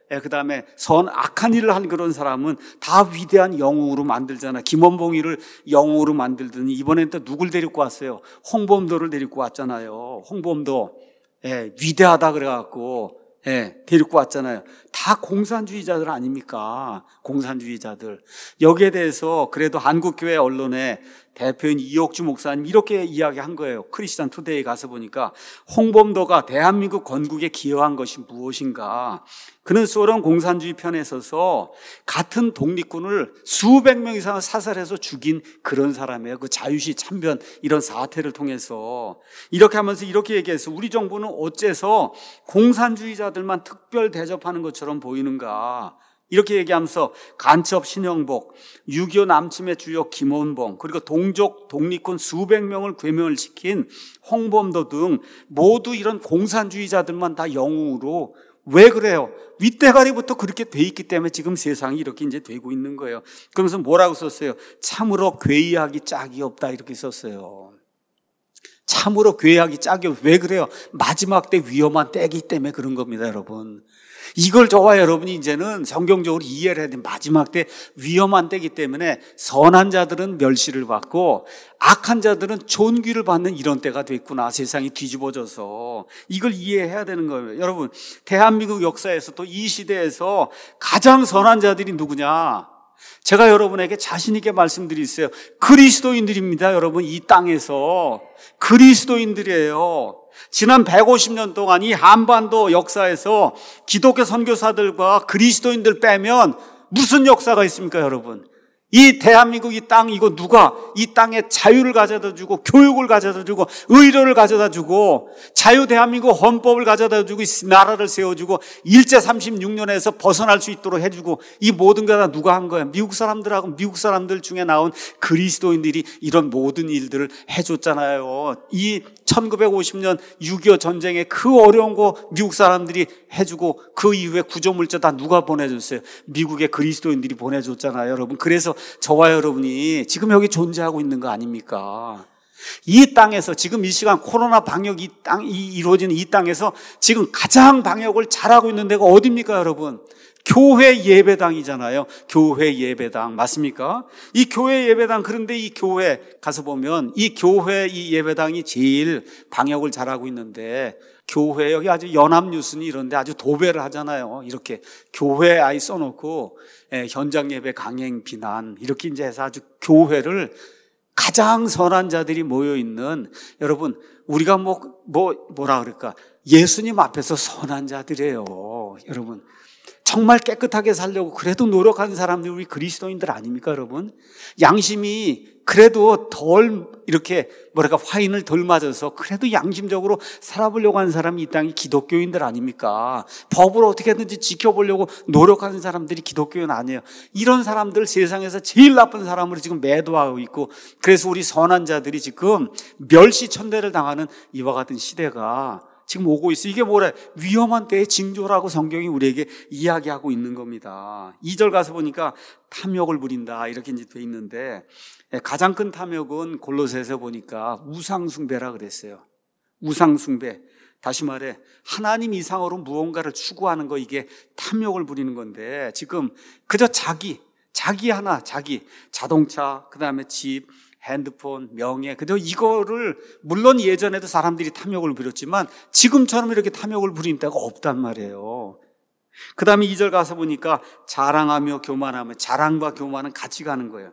예, 그 다음에 선, 악한 일을 한 그런 사람은 다 위대한 영웅으로 만들잖아. 김원봉이를 영웅으로 만들더니 이번엔 또 누굴 데리고 왔어요? 홍범도를 데리고 왔잖아요. 홍범도. 예, 위대하다 그래갖고, 예, 데리고 왔잖아요. 다 공산주의자들 아닙니까? 공산주의자들. 여기에 대해서 그래도 한국교회 언론에 대표인 이옥주 목사님 이렇게 이야기한 거예요. 크리스찬 투데이에 가서 보니까 홍범도가 대한민국 건국에 기여한 것이 무엇인가? 그는 소련 공산주의 편에 서서 같은 독립군을 수백 명 이상을 사살해서 죽인 그런 사람이에요. 그 자유시 참변 이런 사태를 통해서 이렇게 하면서 이렇게 얘기해서 우리 정부는 어째서 공산주의자들만 특별 대접하는 것처럼 보이는가? 이렇게 얘기하면서 간첩 신영복, 육이오 남침의 주역 김원봉, 그리고 동족 독립군 수백 명을 괴멸을 시킨 홍범도 등 모두 이런 공산주의자들만 다 영웅으로 왜 그래요? 윗대가리부터 그렇게 돼 있기 때문에 지금 세상이 이렇게 이제 되고 있는 거예요. 그러면서 뭐라고 썼어요? 참으로 괴이하기 짝이 없다 이렇게 썼어요. 참으로 괴이하기 짝이 없다. 왜 그래요? 마지막 때 위험한 때이기 때문에 그런 겁니다, 여러분. 이걸 저와 여러분이 이제는 성경적으로 이해를 해야 돼. 마지막 때 위험한 때이기 때문에 선한 자들은 멸시를 받고 악한 자들은 존귀를 받는 이런 때가 됐구나. 세상이 뒤집어져서 이걸 이해해야 되는 거예요. 여러분, 대한민국 역사에서 또 이 시대에서 가장 선한 자들이 누구냐? 제가 여러분에게 자신 있게 말씀드리겠어요. 그리스도인들입니다. 여러분, 이 땅에서 그리스도인들이에요. 지난 백오십 년 동안 이 한반도 역사에서 기독교 선교사들과 그리스도인들 빼면 무슨 역사가 있습니까, 여러분? 이 대한민국 이 땅, 이거 누가 이 땅에 자유를 가져다 주고 교육을 가져다 주고 의료를 가져다 주고 자유 대한민국 헌법을 가져다 주고 나라를 세워주고 일제 삼십육 년에서 벗어날 수 있도록 해주고 이 모든 게 다 누가 한 거야? 미국 사람들하고 미국 사람들 중에 나온 그리스도인들이 이런 모든 일들을 해줬잖아요. 이 천구백오십 년 육이오 전쟁에 그 어려운 거 미국 사람들이 해주고 그 이후에 구조물자 다 누가 보내줬어요? 미국의 그리스도인들이 보내줬잖아요, 여러분. 그래서 저와 여러분이 지금 여기 존재하고 있는 거 아닙니까? 이 땅에서 지금 이 시간 코로나 방역이 이 땅, 이 이루어지는 이 땅에서 지금 가장 방역을 잘하고 있는 데가 어디입니까, 여러분? 교회 예배당이잖아요. 교회 예배당 맞습니까? 이 교회 예배당, 그런데 이 교회 가서 보면 이 교회 이 예배당이 제일 방역을 잘하고 있는데 교회 여기 아주 연합뉴스니 이런데 아주 도배를 하잖아요. 이렇게 교회 아이 써놓고 예, 현장 예배 강행 비난 이렇게 이제 해서 아주 교회를 가장 선한 자들이 모여 있는, 여러분 우리가 뭐, 뭐 뭐라 그럴까, 예수님 앞에서 선한 자들이에요. 여러분 정말 깨끗하게 살려고 그래도 노력하는 사람들이 우리 그리스도인들 아닙니까, 여러분? 양심이 그래도 덜 이렇게 뭐랄까 화인을 덜 맞아서 그래도 양심적으로 살아보려고 하는 사람이 이 땅이 기독교인들 아닙니까? 법을 어떻게든지 지켜보려고 노력하는 사람들이 기독교인 아니에요. 이런 사람들 세상에서 제일 나쁜 사람으로 지금 매도하고 있고, 그래서 우리 선한 자들이 지금 멸시천대를 당하는 이와 같은 시대가 지금 오고 있어요. 이게 뭐래? 위험한 때의 징조라고 성경이 우리에게 이야기하고 있는 겁니다. 이 절 가서 보니까 탐욕을 부린다 이렇게 이제 돼 있는데, 가장 큰 탐욕은 골로새에서 보니까 우상숭배라 그랬어요. 우상숭배. 다시 말해 하나님 이상으로 무언가를 추구하는 거, 이게 탐욕을 부리는 건데, 지금 그저 자기 자기 하나 자기 자동차, 그 다음에 집, 핸드폰, 명예, 그저 이거를 물론 예전에도 사람들이 탐욕을 부렸지만 지금처럼 이렇게 탐욕을 부리는 때가 없단 말이에요. 그 다음에 이 절 가서 보니까 자랑하며 교만하며, 자랑과 교만은 같이 가는 거예요.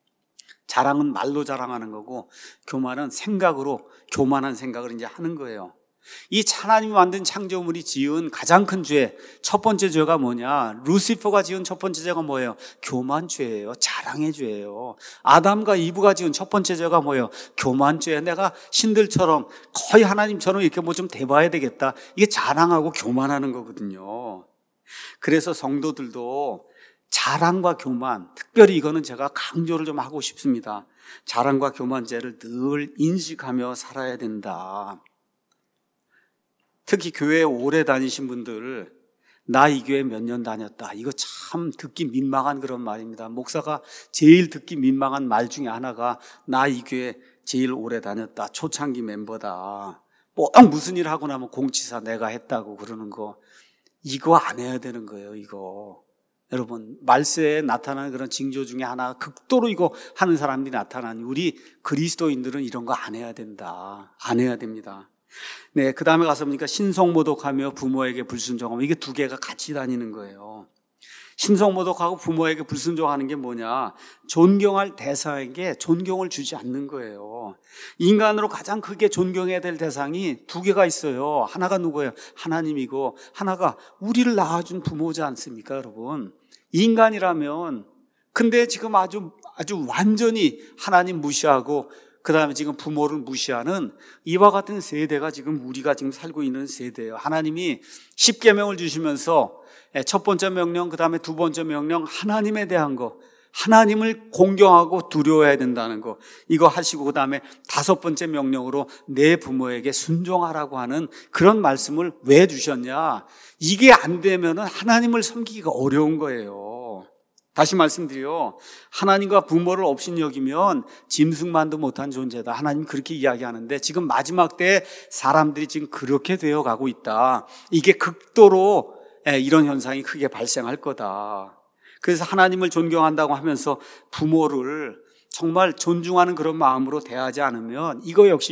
자랑은 말로 자랑하는 거고 교만은 생각으로, 교만한 생각을 이제 하는 거예요. 이 하나님이 만든 창조물이 지은 가장 큰 죄, 첫 번째 죄가 뭐냐? 루시퍼가 지은 첫 번째 죄가 뭐예요? 교만죄예요. 자랑의 죄예요. 아담과 이브가 지은 첫 번째 죄가 뭐예요? 교만죄예요. 내가 신들처럼 거의 하나님처럼 이렇게 뭐 좀 돼봐야 되겠다. 이게 자랑하고 교만하는 거거든요. 그래서 성도들도 자랑과 교만, 특별히 이거는 제가 강조를 좀 하고 싶습니다. 자랑과 교만죄를 늘 인식하며 살아야 된다. 특히 교회에 오래 다니신 분들, 나 이 교회 몇 년 다녔다, 이거 참 듣기 민망한 그런 말입니다. 목사가 제일 듣기 민망한 말 중에 하나가 나 이 교회 제일 오래 다녔다, 초창기 멤버다, 뭐 무슨 일 하고 나면 공치사 내가 했다고 그러는 거. 이거 안 해야 되는 거예요, 이거. 여러분, 말세에 나타나는 그런 징조 중에 하나, 극도로 이거 하는 사람들이 나타나니 우리 그리스도인들은 이런 거 안 해야 된다. 안 해야 됩니다. 네, 그 다음에 가서 보니까 신성모독하며 부모에게 불순종하며, 이게 두 개가 같이 다니는 거예요. 신성모독하고 부모에게 불순종하는 게 뭐냐? 존경할 대상에게 존경을 주지 않는 거예요. 인간으로 가장 크게 존경해야 될 대상이 두 개가 있어요. 하나가 누구예요? 하나님이고, 하나가 우리를 낳아준 부모지 않습니까, 여러분? 인간이라면, 근데 지금 아주 아주 완전히 하나님 무시하고 그 다음에 지금 부모를 무시하는 이와 같은 세대가 지금 우리가 지금 살고 있는 세대예요. 하나님이 십계명을 주시면서 첫 번째 명령, 그 다음에 두 번째 명령, 하나님에 대한 거, 하나님을 공경하고 두려워해야 된다는 거, 이거 하시고 그 다음에 다섯 번째 명령으로 내 부모에게 순종하라고 하는 그런 말씀을 왜 주셨냐? 이게 안 되면은 하나님을 섬기기가 어려운 거예요. 다시 말씀드려, 하나님과 부모를 업신 여기면 짐승만도 못한 존재다. 하나님 그렇게 이야기하는데 지금 마지막 때에 사람들이 지금 그렇게 되어가고 있다. 이게 극도로 이런 현상이 크게 발생할 거다. 그래서 하나님을 존경한다고 하면서 부모를 정말 존중하는 그런 마음으로 대하지 않으면 이거 역시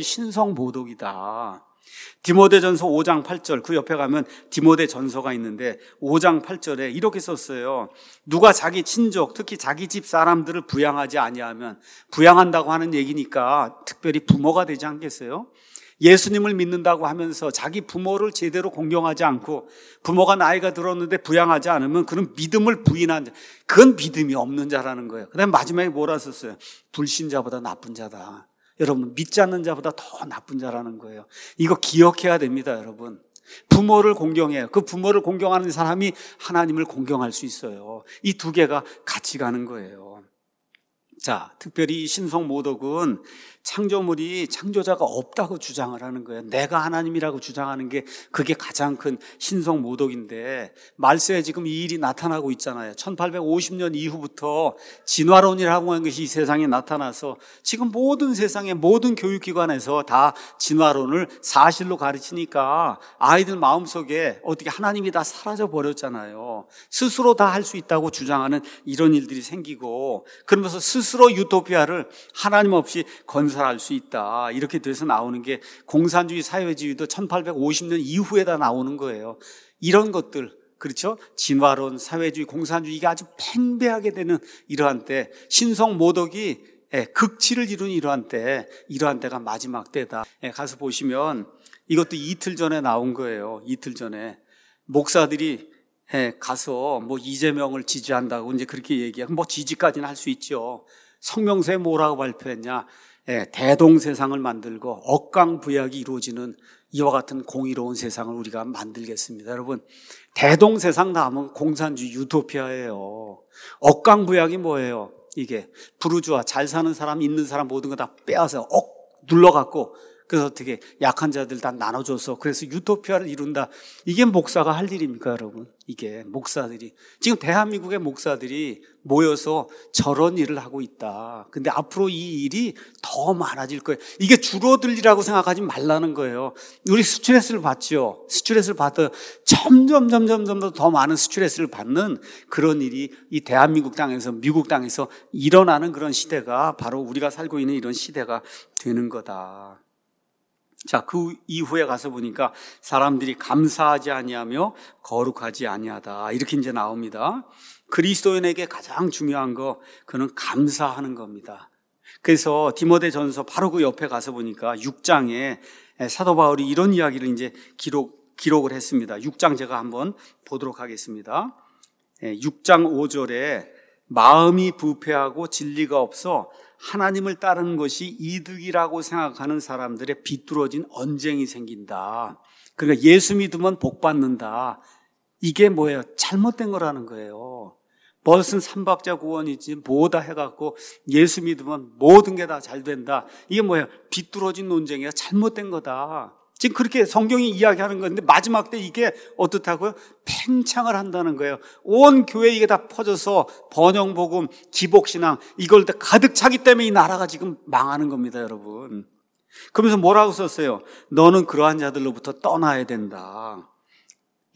신성모독이다. 디모데전서 오 장 팔 절, 그 옆에 가면 디모데전서가 있는데 오 장 팔 절에 이렇게 썼어요. 누가 자기 친족, 특히 자기 집 사람들을 부양하지 아니하면, 부양한다고 하는 얘기니까 특별히 부모가 되지 않겠어요? 예수님을 믿는다고 하면서 자기 부모를 제대로 공경하지 않고 부모가 나이가 들었는데 부양하지 않으면 그런 믿음을 부인한 자, 그건 믿음이 없는 자라는 거예요. 그 다음에 마지막에 뭐라 썼어요? 불신자보다 나쁜 자다. 여러분, 믿지 않는 자보다 더 나쁜 자라는 거예요. 이거 기억해야 됩니다, 여러분. 부모를 공경해요. 그 부모를 공경하는 사람이 하나님을 공경할 수 있어요. 이 두 개가 같이 가는 거예요. 자, 특별히 이 신성모독은 창조물이 창조자가 없다고 주장을 하는 거예요. 내가 하나님이라고 주장하는 게 그게 가장 큰 신성모독인데, 말세에 지금 이 일이 나타나고 있잖아요. 천팔백오십 년 이후부터 진화론이라고 하는 것이 이 세상에 나타나서 지금 모든 세상의 모든 교육기관에서 다 진화론을 사실로 가르치니까 아이들 마음속에 어떻게 하나님이 다 사라져 버렸잖아요. 스스로 다 할 수 있다고 주장하는 이런 일들이 생기고, 그러면서 스스로 유토피아를 하나님 없이 건설 할 수 있다. 이렇게 돼서 나오는 게 공산주의, 사회주의도 천팔백오십 년 이후에다 나오는 거예요. 이런 것들, 그렇죠? 진화론, 사회주의, 공산주의, 이게 아주 팽배하게 되는 이러한 때, 신성모독이 극치를 이룬 이러한 때, 이러한 때가 마지막 때다. 가서 보시면 이것도 이틀 전에 나온 거예요. 이틀 전에 목사들이 가서 뭐 이재명을 지지한다고 이제 그렇게 얘기하고, 뭐 지지까지는 할 수 있죠. 성명서에 뭐라고 발표했냐? 예, 대동세상을 만들고 억강부약이 이루어지는 이와 같은 공의로운 세상을 우리가 만들겠습니다. 여러분, 대동세상 다음은 공산주의 유토피아예요. 억강부약이 뭐예요? 이게 부르주아, 잘 사는 사람, 있는 사람 모든 거 다 빼앗아 억 눌러갖고, 그래서 어떻게 약한 자들 다 나눠줘서 그래서 유토피아를 이룬다. 이게 목사가 할 일입니까, 여러분? 이게 목사들이, 지금 대한민국의 목사들이 모여서 저런 일을 하고 있다. 근데 앞으로 이 일이 더 많아질 거예요. 이게 줄어들 일이라고 생각하지 말라는 거예요. 우리 스트레스를 받죠. 스트레스를 받아 점점 점점 점점 더 많은 스트레스를 받는 그런 일이 이 대한민국 땅에서, 미국 땅에서 일어나는 그런 시대가 바로 우리가 살고 있는 이런 시대가 되는 거다. 자, 그 이후에 가서 보니까 사람들이 감사하지 아니하며 거룩하지 아니하다. 이렇게 이제 나옵니다. 그리스도인에게 가장 중요한 거, 그는 감사하는 겁니다. 그래서 디모데전서 바로 그 옆에 가서 보니까 육 장에 사도 바울이 이런 이야기를 이제 기록, 기록을 했습니다. 육 장 제가 한번 보도록 하겠습니다. 육 장 오 절에 마음이 부패하고 진리가 없어 하나님을 따르는 것이 이득이라고 생각하는 사람들의 비뚤어진 언쟁이 생긴다. 그러니까 예수 믿으면 복 받는다. 이게 뭐예요? 잘못된 거라는 거예요. 무슨 삼박자 구원이지 뭐다 해갖고 예수 믿으면 모든 게 다 잘 된다. 이게 뭐예요? 비뚤어진 논쟁이야. 잘못된 거다. 지금 그렇게 성경이 이야기하는 건데 마지막 때 이게 어떻다고요? 팽창을 한다는 거예요. 온 교회 이게 다 퍼져서 번영복음, 기복신앙 이걸 다 가득 차기 때문에 이 나라가 지금 망하는 겁니다, 여러분. 그러면서 뭐라고 썼어요? 너는 그러한 자들로부터 떠나야 된다.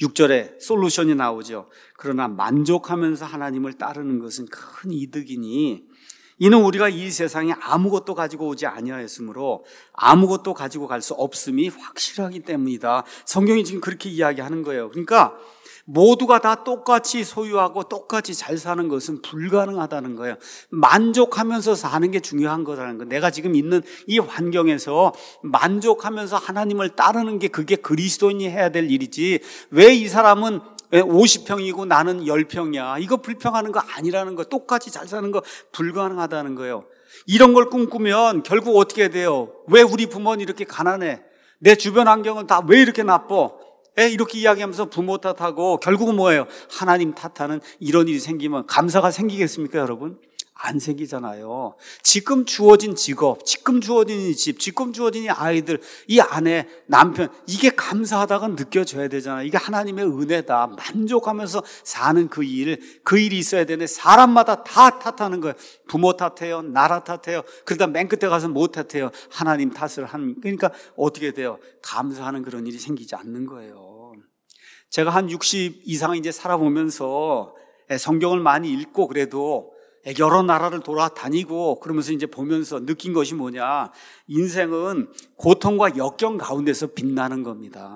육 절에 솔루션이 나오죠. 그러나 만족하면서 하나님을 따르는 것은 큰 이득이니 이는 우리가 이 세상에 아무것도 가지고 오지 아니하였으므로 아무것도 가지고 갈 수 없음이 확실하기 때문이다. 성경이 지금 그렇게 이야기하는 거예요. 그러니까 모두가 다 똑같이 소유하고 똑같이 잘 사는 것은 불가능하다는 거예요. 만족하면서 사는 게 중요한 거라는 거예요. 내가 지금 있는 이 환경에서 만족하면서 하나님을 따르는 게 그게 그리스도인이 해야 될 일이지, 왜 이 사람은 오십 평이고 나는 십 평이야, 이거 불평하는 거 아니라는 거예요. 똑같이 잘 사는 거 불가능하다는 거예요. 이런 걸 꿈꾸면 결국 어떻게 돼요? 왜 우리 부모는 이렇게 가난해? 내 주변 환경은 다 왜 이렇게 나빠? 에, 이렇게 이야기하면서 부모 탓하고 결국은 뭐예요? 하나님 탓하는 이런 일이 생기면 감사가 생기겠습니까, 여러분? 안 생기잖아요. 지금 주어진 직업, 지금 주어진 이 집, 지금 주어진 이 아이들, 이 아내, 남편, 이게 감사하다가 느껴져야 되잖아요. 이게 하나님의 은혜다. 만족하면서 사는 그 일, 그 일이 있어야 되는데 사람마다 다 탓하는 거예요. 부모 탓해요, 나라 탓해요. 그러다 맨 끝에 가서 못 탓해요. 하나님 탓을 하는. 그러니까 어떻게 돼요? 감사하는 그런 일이 생기지 않는 거예요. 제가 한 육십 이상 이제 살아보면서 성경을 많이 읽고 그래도 여러 나라를 돌아다니고 그러면서 이제 보면서 느낀 것이 뭐냐, 인생은 고통과 역경 가운데서 빛나는 겁니다.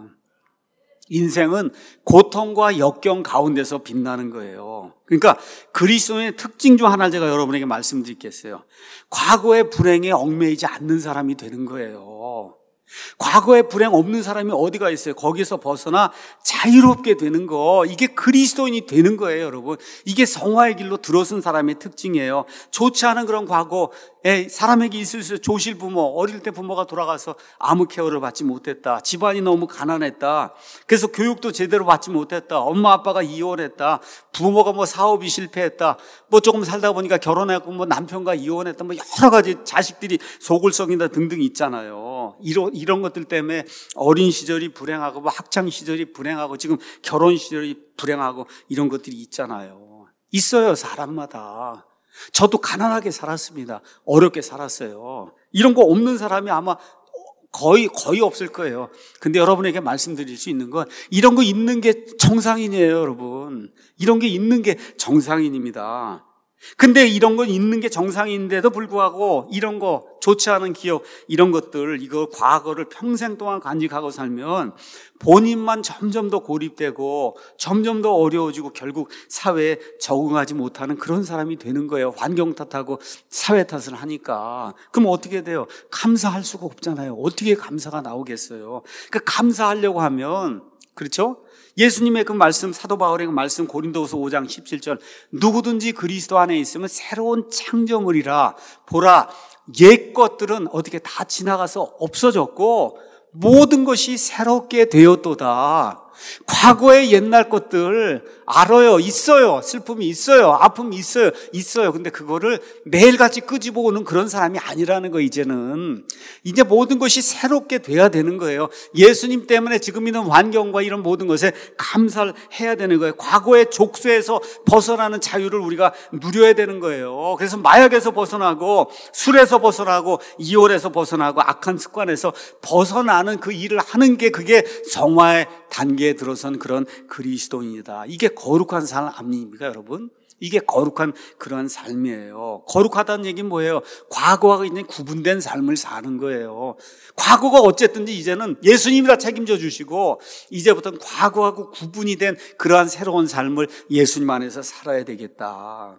인생은 고통과 역경 가운데서 빛나는 거예요. 그러니까 그리스도인의 특징 중 하나를 제가 여러분에게 말씀드리겠어요. 과거의 불행에 얽매이지 않는 사람이 되는 거예요. 과거에 불행 없는 사람이 어디가 있어요? 거기서 벗어나 자유롭게 되는 거, 이게 그리스도인이 되는 거예요, 여러분. 이게 성화의 길로 들어선 사람의 특징이에요. 좋지 않은 그런 과거에 사람에게 있을 수 있어요. 조실 부모, 어릴 때 부모가 돌아가서 아무 케어를 받지 못했다, 집안이 너무 가난했다, 그래서 교육도 제대로 받지 못했다, 엄마 아빠가 이혼했다, 부모가 뭐 사업이 실패했다, 뭐 조금 살다 보니까 결혼했고 뭐 남편과 이혼했다, 뭐 여러 가지 자식들이 속을 썩인다 등등 있잖아요. 이런 이런 것들 때문에 어린 시절이 불행하고 뭐 학창 시절이 불행하고 지금 결혼 시절이 불행하고 이런 것들이 있잖아요. 있어요, 사람마다. 저도 가난하게 살았습니다. 어렵게 살았어요. 이런 거 없는 사람이 아마 거의 거의 없을 거예요. 근데 여러분에게 말씀드릴 수 있는 건 이런 거 있는 게 정상인이에요, 여러분. 이런 게 있는 게 정상인입니다. 근데 이런 건 있는 게 정상인데도 불구하고 이런 거, 좋지 않은 기억, 이런 것들, 이거 과거를 평생 동안 간직하고 살면 본인만 점점 더 고립되고 점점 더 어려워지고 결국 사회에 적응하지 못하는 그런 사람이 되는 거예요. 환경 탓하고 사회 탓을 하니까. 그럼 어떻게 돼요? 감사할 수가 없잖아요. 어떻게 감사가 나오겠어요? 그러니까 감사하려고 하면, 그렇죠? 예수님의 그 말씀, 사도 바울의 그 말씀, 고린도후서 오 장 십칠 절, 누구든지 그리스도 안에 있으면 새로운 창조물이라. 보라, 옛 것들은 어떻게 다 지나가서 없어졌고 모든 것이 새롭게 되었도다. 과거의 옛날 것들 알아요. 있어요. 슬픔이 있어요. 아픔이 있어요. 있어요. 근데 그거를 매일같이 끄집어 오는 그런 사람이 아니라는 거. 이제는 이제 모든 것이 새롭게 돼야 되는 거예요. 예수님 때문에 지금 있는 환경과 이런 모든 것에 감사를 해야 되는 거예요. 과거의 족쇄에서 벗어나는 자유를 우리가 누려야 되는 거예요. 그래서 마약에서 벗어나고 술에서 벗어나고 이혼에서 벗어나고 악한 습관에서 벗어나는 그 일을 하는 게, 그게 성화의 단계에 들어선 그런 그리스도인이다. 이게 거룩한 삶 아닙니까, 여러분? 이게 거룩한 그런 삶이에요. 거룩하다는 얘기는 뭐예요? 과거와 이제 구분된 삶을 사는 거예요. 과거가 어쨌든지 이제는 예수님이 다 책임져 주시고 이제부터는 과거하고 구분이 된 그러한 새로운 삶을 예수님 안에서 살아야 되겠다.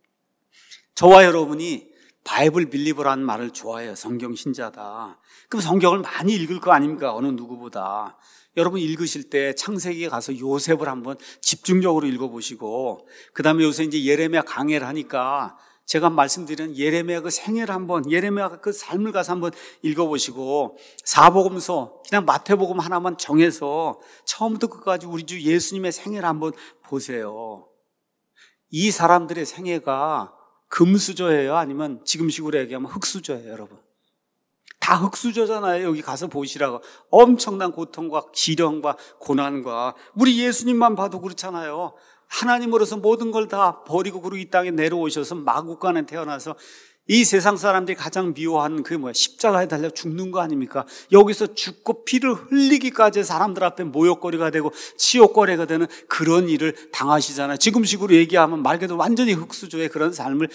저와 여러분이 바이블 빌리버라는 말을 좋아해요. 성경 신자다. 그럼 성경을 많이 읽을 거 아닙니까? 어느 누구보다. 여러분 읽으실 때 창세기에 가서 요셉을 한번 집중적으로 읽어보시고, 그 다음에 요새 이제 예레미야 강해를 하니까 제가 말씀드린 예레미야 그 생애를 한번, 예레미야 그 삶을 가서 한번 읽어보시고, 사복음서 그냥 마태복음 하나만 정해서 처음부터 끝까지 우리 주 예수님의 생애를 한번 보세요. 이 사람들의 생애가 금수저예요? 아니면 지금식으로 얘기하면 흙수저예요, 여러분? 다 흙수저잖아요. 여기 가서 보시라고. 엄청난 고통과 시련과 고난과, 우리 예수님만 봐도 그렇잖아요. 하나님으로서 모든 걸 다 버리고 그리고 이 땅에 내려오셔서 마국간에 태어나서 이 세상 사람들이 가장 미워하는 그게 뭐야? 십자가에 달려 죽는 거 아닙니까? 여기서 죽고 피를 흘리기까지 사람들 앞에 모욕거리가 되고 치욕거리가 되는 그런 일을 당하시잖아요. 지금식으로 얘기하면 말 그대로 완전히 흙수저의 그런 삶을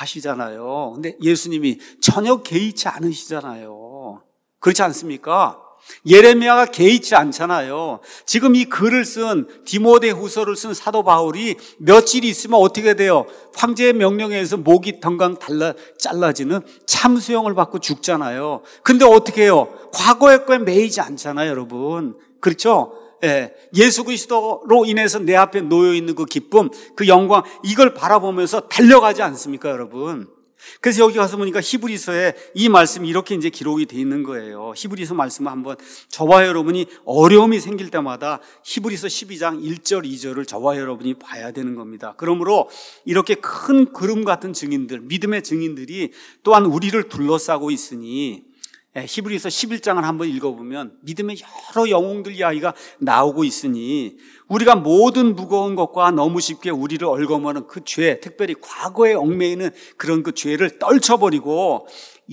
사시잖아요. 근데 예수님이 전혀 개의치 않으시잖아요. 그렇지 않습니까? 예레미야가 개의치 않잖아요. 지금 이 글을 쓴 디모데후서를 쓴 사도 바울이 며칠이 있으면 어떻게 돼요? 황제의 명령에 의해서 목이 덩강 달라 잘라지는 참수형을 받고 죽잖아요. 근데 어떻게 해요? 과거의 거에 매이지 않잖아요, 여러분. 그렇죠? 예, 예수 그리스도로 인해서 내 앞에 놓여 있는 그 기쁨, 그 영광, 이걸 바라보면서 달려가지 않습니까, 여러분? 그래서 여기 가서 보니까 히브리서에 이 말씀이 이렇게 이제 기록이 되어 있는 거예요. 히브리서 말씀을 한번 저와 여러분이 어려움이 생길 때마다 히브리서 십이 장 일 절 이 절을 저와 여러분이 봐야 되는 겁니다. 그러므로 이렇게 큰 구름 같은 증인들, 믿음의 증인들이 또한 우리를 둘러싸고 있으니 히브리서 십일 장을 한번 읽어보면 믿음의 여러 영웅들 이야기가 나오고 있으니 우리가 모든 무거운 것과 너무 쉽게 우리를 얽어머는 그 죄, 특별히 과거에 얽매이는 그런 그 죄를 떨쳐버리고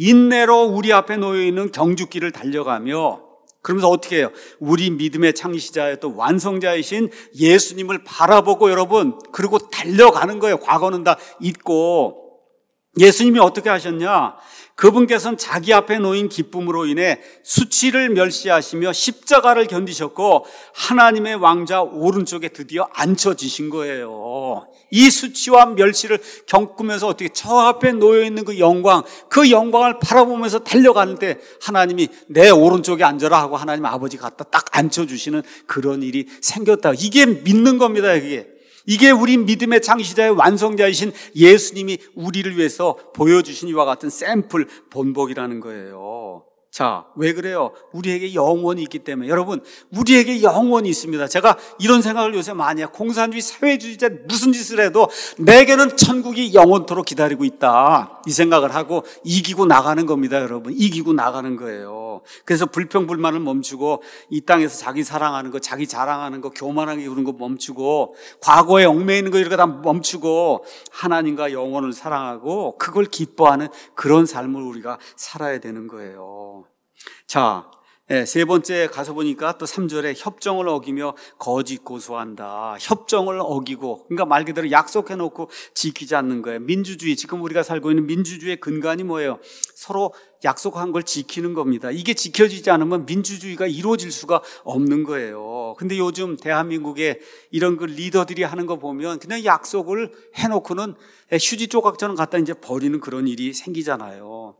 인내로 우리 앞에 놓여있는 경주길을 달려가며, 그러면서 어떻게 해요? 우리 믿음의 창시자여 또 완성자이신 예수님을 바라보고 여러분, 그리고 달려가는 거예요. 과거는 다 잊고. 예수님이 어떻게 하셨냐? 그분께서는 자기 앞에 놓인 기쁨으로 인해 수치를 멸시하시며 십자가를 견디셨고 하나님의 왕좌 오른쪽에 드디어 앉혀지신 거예요. 이 수치와 멸시를 겪으면서 어떻게 저 앞에 놓여있는 그 영광, 그 영광을 바라보면서 달려가는데 하나님이 내 오른쪽에 앉아라 하고 하나님 아버지 갖다 딱 앉혀주시는 그런 일이 생겼다. 이게 믿는 겁니다. 이게 이게 우리 믿음의 창시자의 완성자이신 예수님이 우리를 위해서 보여주신 이와 같은 샘플 본복이라는 거예요. 자, 왜 그래요? 우리에게 영원이 있기 때문에. 여러분, 우리에게 영원이 있습니다. 제가 이런 생각을 요새 많이 해요. 공산주의, 사회주의자 무슨 짓을 해도 내게는 천국이 영원토록 기다리고 있다, 이 생각을 하고 이기고 나가는 겁니다. 여러분, 이기고 나가는 거예요. 그래서 불평불만을 멈추고 이 땅에서 자기 사랑하는 거, 자기 자랑하는 거, 교만하게 그런 거 멈추고 과거에 얽매이는 거 이런 거 다 멈추고 하나님과 영원을 사랑하고 그걸 기뻐하는 그런 삶을 우리가 살아야 되는 거예요. 자, 네, 세 번째 가서 보니까 또 삼 절에 협정을 어기며 거짓 고소한다. 협정을 어기고, 그러니까 말 그대로 약속해놓고 지키지 않는 거예요. 민주주의, 지금 우리가 살고 있는 민주주의의 근간이 뭐예요? 서로 약속한 걸 지키는 겁니다. 이게 지켜지지 않으면 민주주의가 이루어질 수가 없는 거예요. 근데 요즘 대한민국에 이런 그 리더들이 하는 거 보면 그냥 약속을 해놓고는 휴지 조각처럼 갖다 이제 버리는 그런 일이 생기잖아요.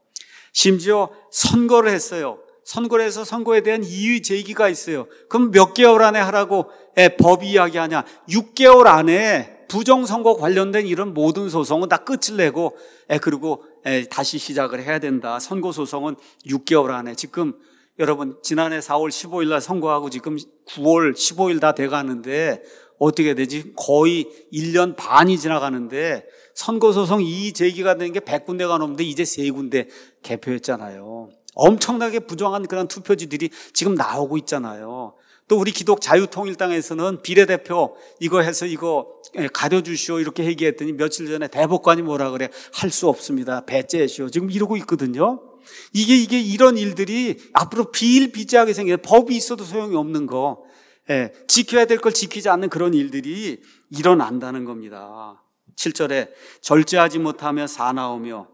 심지어 선거를 했어요. 선거를 해서 선거에 대한 이의 제기가 있어요. 그럼 몇 개월 안에 하라고 법이 이야기하냐? 육 개월 안에 부정선거 관련된 이런 모든 소송은 다 끝을 내고 그리고 다시 시작을 해야 된다. 선거소송은 육 개월 안에. 지금 여러분 지난해 사월 십오일 날 선거하고 지금 구월 십오일 다 돼가는데 어떻게 되지? 거의 일 년 반이 지나가는데 선거소송 이의 제기가 되는 게 백 군데가 넘는데 이제 세 군데 개표했잖아요. 엄청나게 부정한 그런 투표지들이 지금 나오고 있잖아요. 또 우리 기독 자유통일당에서는 비례대표 이거 해서 이거 가려주시오 이렇게 얘기했더니 며칠 전에 대법관이 뭐라 그래? 할 수 없습니다. 배째시오. 지금 이러고 있거든요. 이게 이게 이런 일들이 앞으로 비일비재하게 생겨요. 법이 있어도 소용이 없는 거. 예, 지켜야 될 걸 지키지 않는 그런 일들이 일어난다는 겁니다. 칠 절에 절제하지 못하며 사나우며,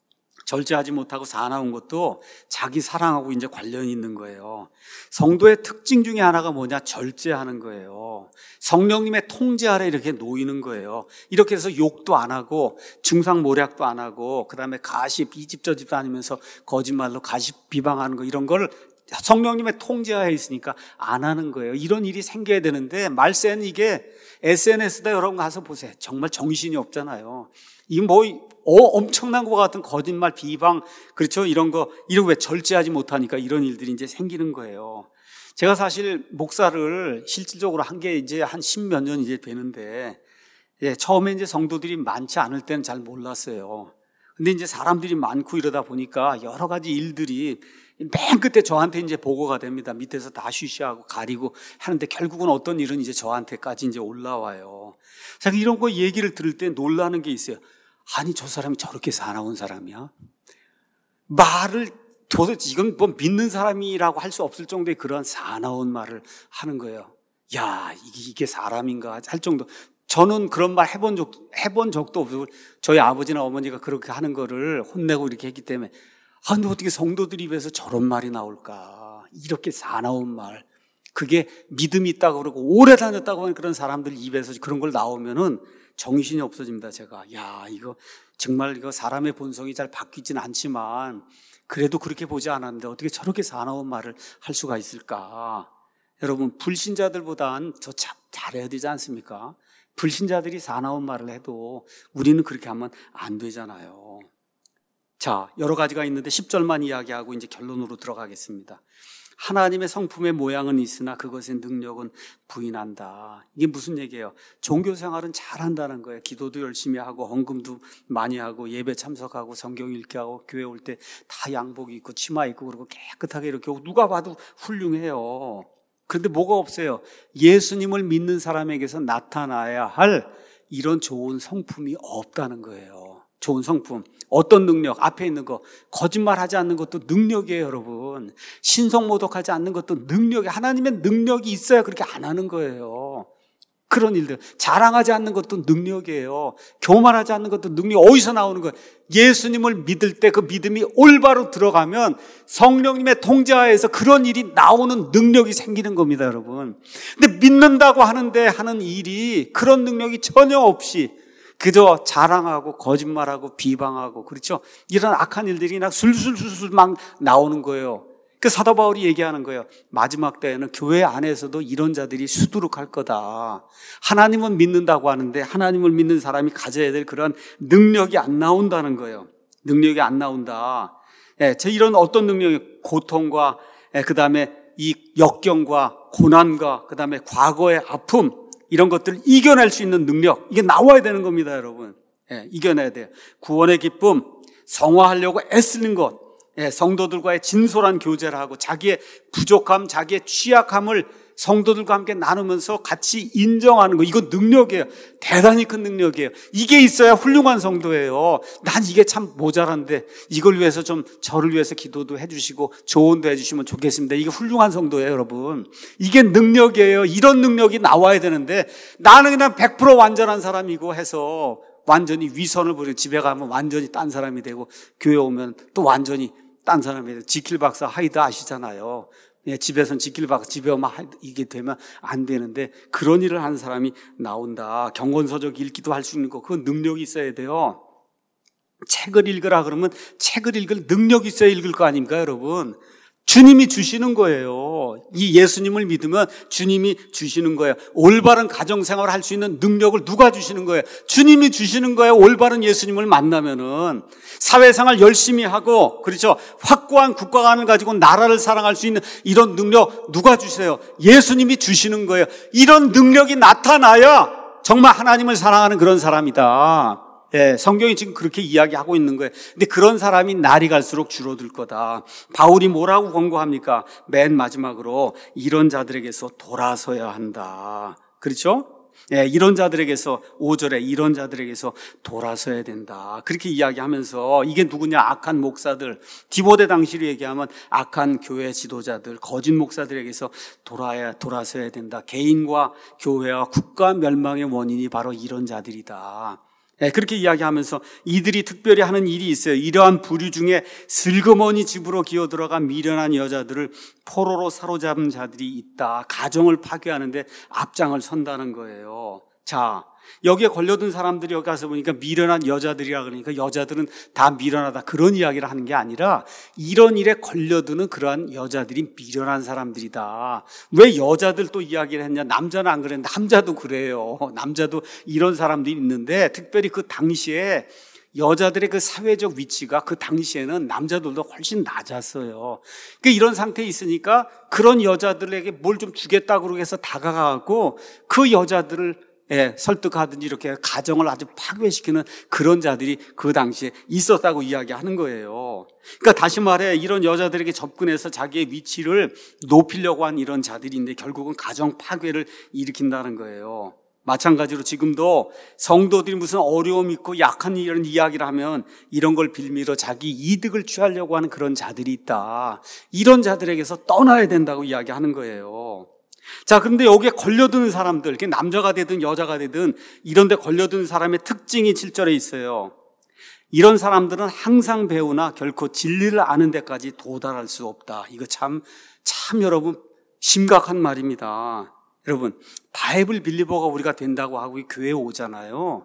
절제하지 못하고 사나운 것도 자기 사랑하고 이제 관련이 있는 거예요. 성도의 특징 중에 하나가 뭐냐? 절제하는 거예요. 성령님의 통제 아래 이렇게 놓이는 거예요. 이렇게 해서 욕도 안 하고 중상모략도 안 하고 그다음에 가십, 이 집 저 집 다니면서 거짓말로 가십 비방하는 거 이런 걸 성령님의 통제하에 있으니까 안 하는 거예요. 이런 일이 생겨야 되는데 말세는 이게 에스엔에스다 여러분 가서 보세요. 정말 정신이 없잖아요. 이게 뭐 어, 엄청난 것 같은 거짓말, 비방, 그렇죠? 이런 거, 이런 왜 절제하지 못하니까 이런 일들이 이제 생기는 거예요. 제가 사실 목사를 실질적으로 한 게 이제 한 십몇 년 이제 되는데, 예, 처음에 이제 성도들이 많지 않을 때는 잘 몰랐어요. 근데 이제 사람들이 많고 이러다 보니까 여러 가지 일들이 맨 끝에 저한테 이제 보고가 됩니다. 밑에서 다 쉬쉬하고 가리고 하는데 결국은 어떤 일은 이제 저한테까지 이제 올라와요. 자, 이런 거 얘기를 들을 때 놀라는 게 있어요. 아니 저 사람이 저렇게 사나운 사람이야? 말을 도대체 이건 뭐 믿는 사람이라고 할 수 없을 정도의 그런 사나운 말을 하는 거예요. 야, 이게, 이게 사람인가 할 정도. 저는 그런 말 해본 적, 해본 적도 없고, 저희 아버지나 어머니가 그렇게 하는 거를 혼내고 이렇게 했기 때문에, 아, 근데 어떻게 성도들 입에서 저런 말이 나올까? 이렇게 사나운 말. 그게 믿음이 있다고 그러고, 오래 다녔다고 하는 그런 사람들 입에서 그런 걸 나오면은 정신이 없어집니다, 제가. 야, 이거, 정말 이거 사람의 본성이 잘 바뀌진 않지만, 그래도 그렇게 보지 않았는데 어떻게 저렇게 사나운 말을 할 수가 있을까? 여러분, 불신자들보단 더 잘해야 되지 않습니까? 불신자들이 사나운 말을 해도 우리는 그렇게 하면 안 되잖아요. 자, 여러 가지가 있는데 십 절만 이야기하고 이제 결론으로 들어가겠습니다. 하나님의 성품의 모양은 있으나 그것의 능력은 부인한다. 이게 무슨 얘기예요? 종교 생활은 잘한다는 거예요. 기도도 열심히 하고 헌금도 많이 하고 예배 참석하고 성경 읽기 하고 교회 올 때 다 양복 입고 치마 입고 그러고 깨끗하게 이렇게 오고 누가 봐도 훌륭해요. 그런데 뭐가 없어요? 예수님을 믿는 사람에게서 나타나야 할 이런 좋은 성품이 없다는 거예요. 좋은 성품. 어떤 능력? 앞에 있는 거. 거짓말하지 않는 것도 능력이에요, 여러분. 신성모독하지 않는 것도 능력이, 하나님의 능력이 있어야 그렇게 안 하는 거예요. 그런 일들. 자랑하지 않는 것도 능력이에요. 교만하지 않는 것도 능력. 어디서 나오는 거예요? 예수님을 믿을 때 그 믿음이 올바로 들어가면 성령님의 통제하에서 그런 일이 나오는 능력이 생기는 겁니다, 여러분. 근데 믿는다고 하는데 하는 일이 그런 능력이 전혀 없이 그저 자랑하고 거짓말하고 비방하고, 그렇죠? 이런 악한 일들이 그냥 술술술술 막 나오는 거예요. 그 사도 바울이 얘기하는 거예요. 마지막 때에는 교회 안에서도 이런 자들이 수두룩할 거다. 하나님은 믿는다고 하는데 하나님을 믿는 사람이 가져야 될 그런 능력이 안 나온다는 거예요. 능력이 안 나온다. 예, 저 이런 어떤 능력이, 고통과 예, 그 다음에 이 역경과 고난과 그 다음에 과거의 아픔, 이런 것들을 이겨낼 수 있는 능력, 이게 나와야 되는 겁니다, 여러분. 예, 이겨내야 돼요. 구원의 기쁨, 성화하려고 애쓰는 것, 예, 성도들과의 진솔한 교제를 하고 자기의 부족함, 자기의 취약함을 성도들과 함께 나누면서 같이 인정하는 거, 이거 능력이에요. 대단히 큰 능력이에요. 이게 있어야 훌륭한 성도예요. 난 이게 참 모자란데 이걸 위해서 좀 저를 위해서 기도도 해주시고 조언도 해주시면 좋겠습니다. 이게 훌륭한 성도예요, 여러분. 이게 능력이에요. 이런 능력이 나와야 되는데 나는 그냥 백 퍼센트 완전한 사람이고 해서 완전히 위선을 부리고 집에 가면 완전히 딴 사람이 되고 교회 오면 또 완전히 딴 사람이 되고, 지킬 박사 하이드 아시잖아요. 예, 집에선 지킬 박사, 집에 오면 하이드, 이게 되면 안 되는데 그런 일을 하는 사람이 나온다. 경건서적 읽기도 할 수 있는 거, 그 능력이 있어야 돼요. 책을 읽으라 그러면 책을 읽을 능력이 있어야 읽을 거 아닙니까, 여러분? 주님이 주시는 거예요. 이 예수님을 믿으면 주님이 주시는 거예요. 올바른 가정생활을 할 수 있는 능력을 누가 주시는 거예요? 주님이 주시는 거예요. 올바른 예수님을 만나면은 사회생활 열심히 하고, 그렇죠? 확고한 국가관을 가지고 나라를 사랑할 수 있는 이런 능력 누가 주세요? 예수님이 주시는 거예요. 이런 능력이 나타나야 정말 하나님을 사랑하는 그런 사람이다. 예, 성경이 지금 그렇게 이야기하고 있는 거예요. 근데 그런 사람이 날이 갈수록 줄어들 거다. 바울이 뭐라고 권고합니까? 맨 마지막으로 이런 자들에게서 돌아서야 한다. 그렇죠? 예, 이런 자들에게서, 오 절에 이런 자들에게서 돌아서야 된다. 그렇게 이야기하면서, 이게 누구냐? 악한 목사들, 디모데 당시로 얘기하면 악한 교회 지도자들, 거짓 목사들에게서 돌아야, 돌아서야 된다. 개인과 교회와 국가 멸망의 원인이 바로 이런 자들이다. 네, 그렇게 이야기하면서 이들이 특별히 하는 일이 있어요. 이러한 부류 중에 슬그머니 집으로 기어들어간 미련한 여자들을 포로로 사로잡은 자들이 있다. 가정을 파괴하는데 앞장을 선다는 거예요. 자, 여기에 걸려든 사람들이 여기 가서 보니까 미련한 여자들이라 그러니까 여자들은 다 미련하다, 그런 이야기를 하는 게 아니라 이런 일에 걸려드는 그러한 여자들이 미련한 사람들이다. 왜 여자들 또 이야기를 했냐? 남자는 안 그래. 남자도 그래요. 남자도 이런 사람들이 있는데, 특별히 그 당시에 여자들의 그 사회적 위치가 그 당시에는 남자들도 훨씬 낮았어요. 그러니까 이런 상태에 있으니까 그런 여자들에게 뭘 좀 주겠다고 해서 다가가고 그 여자들을 예, 설득하든지 이렇게 가정을 아주 파괴시키는 그런 자들이 그 당시에 있었다고 이야기하는 거예요. 그러니까 다시 말해, 이런 여자들에게 접근해서 자기의 위치를 높이려고 한 이런 자들인데 결국은 가정 파괴를 일으킨다는 거예요. 마찬가지로 지금도 성도들이 무슨 어려움 있고 약한 이런 이야기를 하면 이런 걸 빌미로 자기 이득을 취하려고 하는 그런 자들이 있다. 이런 자들에게서 떠나야 된다고 이야기하는 거예요. 자, 그런데 여기에 걸려드는 사람들, 남자가 되든 여자가 되든 이런 데 걸려드는 사람의 특징이 칠 절에 있어요. 이런 사람들은 항상 배우나 결코 진리를 아는 데까지 도달할 수 없다. 이거 참, 참 여러분 심각한 말입니다. 여러분, 바이블 빌리버가 우리가 된다고 하고 이 교회에 오잖아요.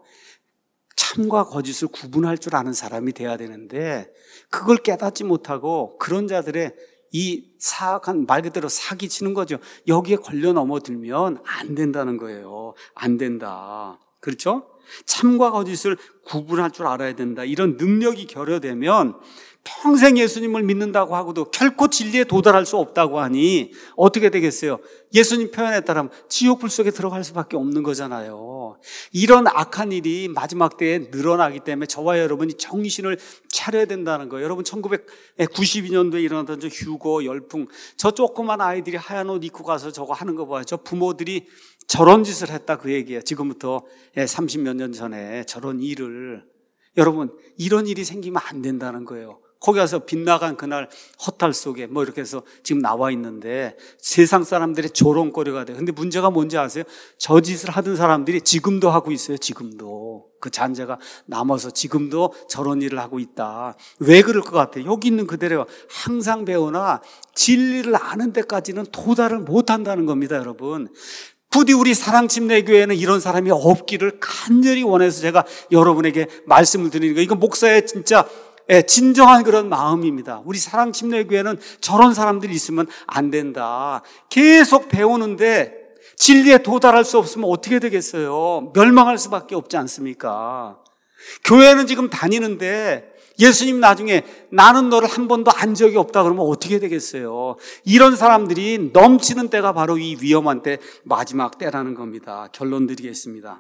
참과 거짓을 구분할 줄 아는 사람이 돼야 되는데 그걸 깨닫지 못하고 그런 자들의 이 사악한 말 그대로 사기치는 거죠. 여기에 걸려 넘어들면 안 된다는 거예요. 안 된다. 그렇죠? 참과 거짓을 구분할 줄 알아야 된다. 이런 능력이 결여되면 평생 예수님을 믿는다고 하고도 결코 진리에 도달할 수 없다고 하니 어떻게 되겠어요? 예수님 표현에 따르면 지옥불 속에 들어갈 수밖에 없는 거잖아요. 이런 악한 일이 마지막 때에 늘어나기 때문에 저와 여러분이 정신을 차려야 된다는 거예요. 여러분 천구백구십이 년도에 일어났던 저 휴고 열풍, 저 조그만 아이들이 하얀 옷 입고 가서 저거 하는 거 봐요. 저 부모들이 저런 짓을 했다 그 얘기예요. 지금부터 삼십몇 년 전에 저런 일을. 여러분, 이런 일이 생기면 안 된다는 거예요. 거기 가서 빗나간 그날 허탈 속에 뭐 이렇게 해서 지금 나와 있는데 세상 사람들의 조롱거리가 돼요. 근데 문제가 뭔지 아세요? 저 짓을 하던 사람들이 지금도 하고 있어요. 지금도. 그 잔재가 남아서 지금도 저런 일을 하고 있다. 왜 그럴 것 같아요? 여기 있는 그대로 항상 배우나 진리를 아는 데까지는 도달을 못한다는 겁니다, 여러분. 부디 우리 사랑침례교회는 이런 사람이 없기를 간절히 원해서 제가 여러분에게 말씀을 드리는 거예요. 이건 목사의 진짜 진정한 그런 마음입니다. 우리 사랑침례교회는 저런 사람들이 있으면 안 된다. 계속 배우는데 진리에 도달할 수 없으면 어떻게 되겠어요? 멸망할 수밖에 없지 않습니까? 교회는 지금 다니는데 예수님 나중에 나는 너를 한 번도 안 적이 없다 그러면 어떻게 되겠어요? 이런 사람들이 넘치는 때가 바로 이 위험한 때, 마지막 때라는 겁니다. 결론 드리겠습니다.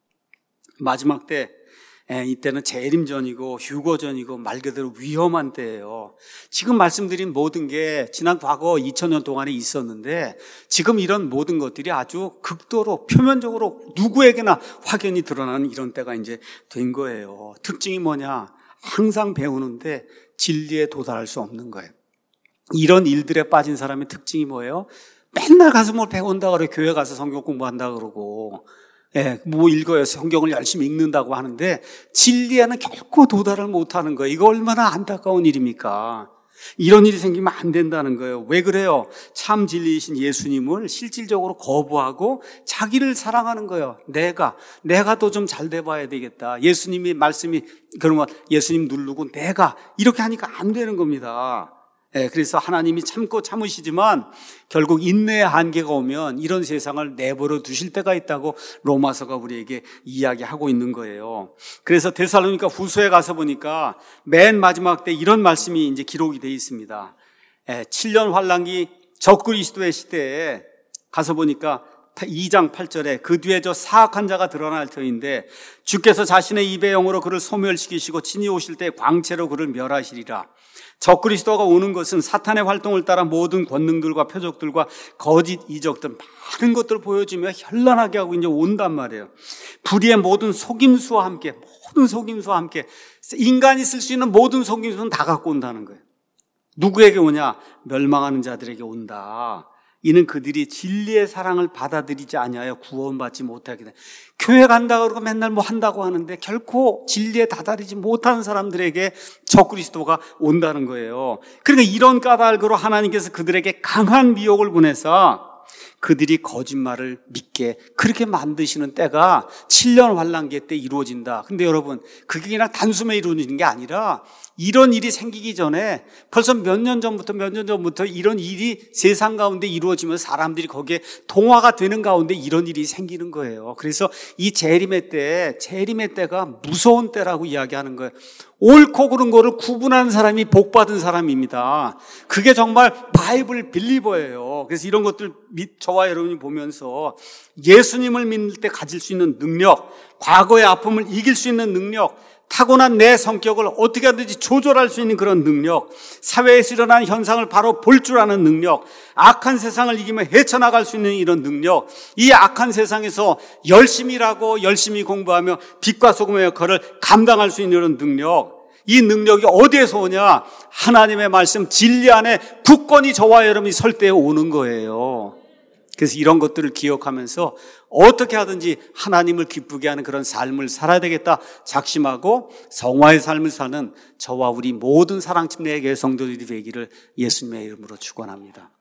마지막 때, 이때는 재림전이고 휴거전이고 말 그대로 위험한 때예요. 지금 말씀드린 모든 게 지난 과거 이천 년 동안에 있었는데 지금 이런 모든 것들이 아주 극도로 표면적으로 누구에게나 확연히 드러나는 이런 때가 이제 된 거예요. 특징이 뭐냐? 항상 배우는데 진리에 도달할 수 없는 거예요. 이런 일들에 빠진 사람의 특징이 뭐예요? 맨날 가서 뭘 배운다 그래. 교회 가서 성경 공부한다 그러고, 예, 뭐 읽어요. 성경을 열심히 읽는다고 하는데 진리에는 결코 도달을 못하는 거예요. 이거 얼마나 안타까운 일입니까? 이런 일이 생기면 안 된다는 거예요. 왜 그래요? 참 진리이신 예수님을 실질적으로 거부하고 자기를 사랑하는 거예요. 내가, 내가 더 좀 잘 돼봐야 되겠다. 예수님이 말씀이, 그러면 예수님 누르고 내가 이렇게 하니까 안 되는 겁니다. 예, 그래서 하나님이 참고 참으시지만 결국 인내의 한계가 오면 이런 세상을 내버려 두실 때가 있다고 로마서가 우리에게 이야기하고 있는 거예요. 그래서 데살로니가 후서에 가서 보니까 맨 마지막 때 이런 말씀이 이제 기록이 되어 있습니다. 예, 칠 년 환란기 적그리스도의 시대에 가서 보니까 이 장 팔 절에 그 뒤에 저 사악한 자가 드러날 터인데 주께서 자신의 입의 영으로 그를 소멸시키시고 친히 오실 때 광채로 그를 멸하시리라. 적그리스도가 오는 것은 사탄의 활동을 따라 모든 권능들과 표적들과 거짓 이적들 많은 것들을 보여주며 현란하게 하고 이제 온단 말이에요. 불의의 모든 속임수와 함께, 모든 속임수와 함께 인간이 쓸 수 있는 모든 속임수는 다 갖고 온다는 거예요. 누구에게 오냐? 멸망하는 자들에게 온다. 이는 그들이 진리의 사랑을 받아들이지 아니하여 구원받지 못하게 돼. 교회 간다 그러고 맨날 뭐 한다고 하는데 결코 진리에 다다르지 못하는 사람들에게 적그리스도가 온다는 거예요. 그러니까 이런 까닭으로 하나님께서 그들에게 강한 미혹을 보내서 그들이 거짓말을 믿게 그렇게 만드시는 때가 칠 년 환란기 때 이루어진다. 근데 여러분, 그게 그냥 단숨에 이루어지는 게 아니라 이런 일이 생기기 전에 벌써 몇 년 전부터 몇 년 전부터 이런 일이 세상 가운데 이루어지면 사람들이 거기에 동화가 되는 가운데 이런 일이 생기는 거예요. 그래서 이 재림의 때, 재림의 때가 무서운 때라고 이야기하는 거예요. 옳고 그른 거를 구분하는 사람이 복받은 사람입니다. 그게 정말 바이블 빌리버예요. 그래서 이런 것들 저와 여러분이 보면서 예수님을 믿을 때 가질 수 있는 능력, 과거의 아픔을 이길 수 있는 능력, 타고난 내 성격을 어떻게 하든지 조절할 수 있는 그런 능력, 사회에서 일어나는 현상을 바로 볼 줄 아는 능력, 악한 세상을 이기며 헤쳐나갈 수 있는 이런 능력, 이 악한 세상에서 열심히 일하고 열심히 공부하며 빛과 소금의 역할을 감당할 수 있는 이런 능력, 이 능력이 어디에서 오냐? 하나님의 말씀 진리 안에 굳건히 저와 여러분이 설 때에 오는 거예요. 그래서 이런 것들을 기억하면서 어떻게 하든지 하나님을 기쁘게 하는 그런 삶을 살아야 되겠다 작심하고 성화의 삶을 사는 저와 우리 모든 사랑팀 내 성도들이 되기를 예수님의 이름으로 축원합니다.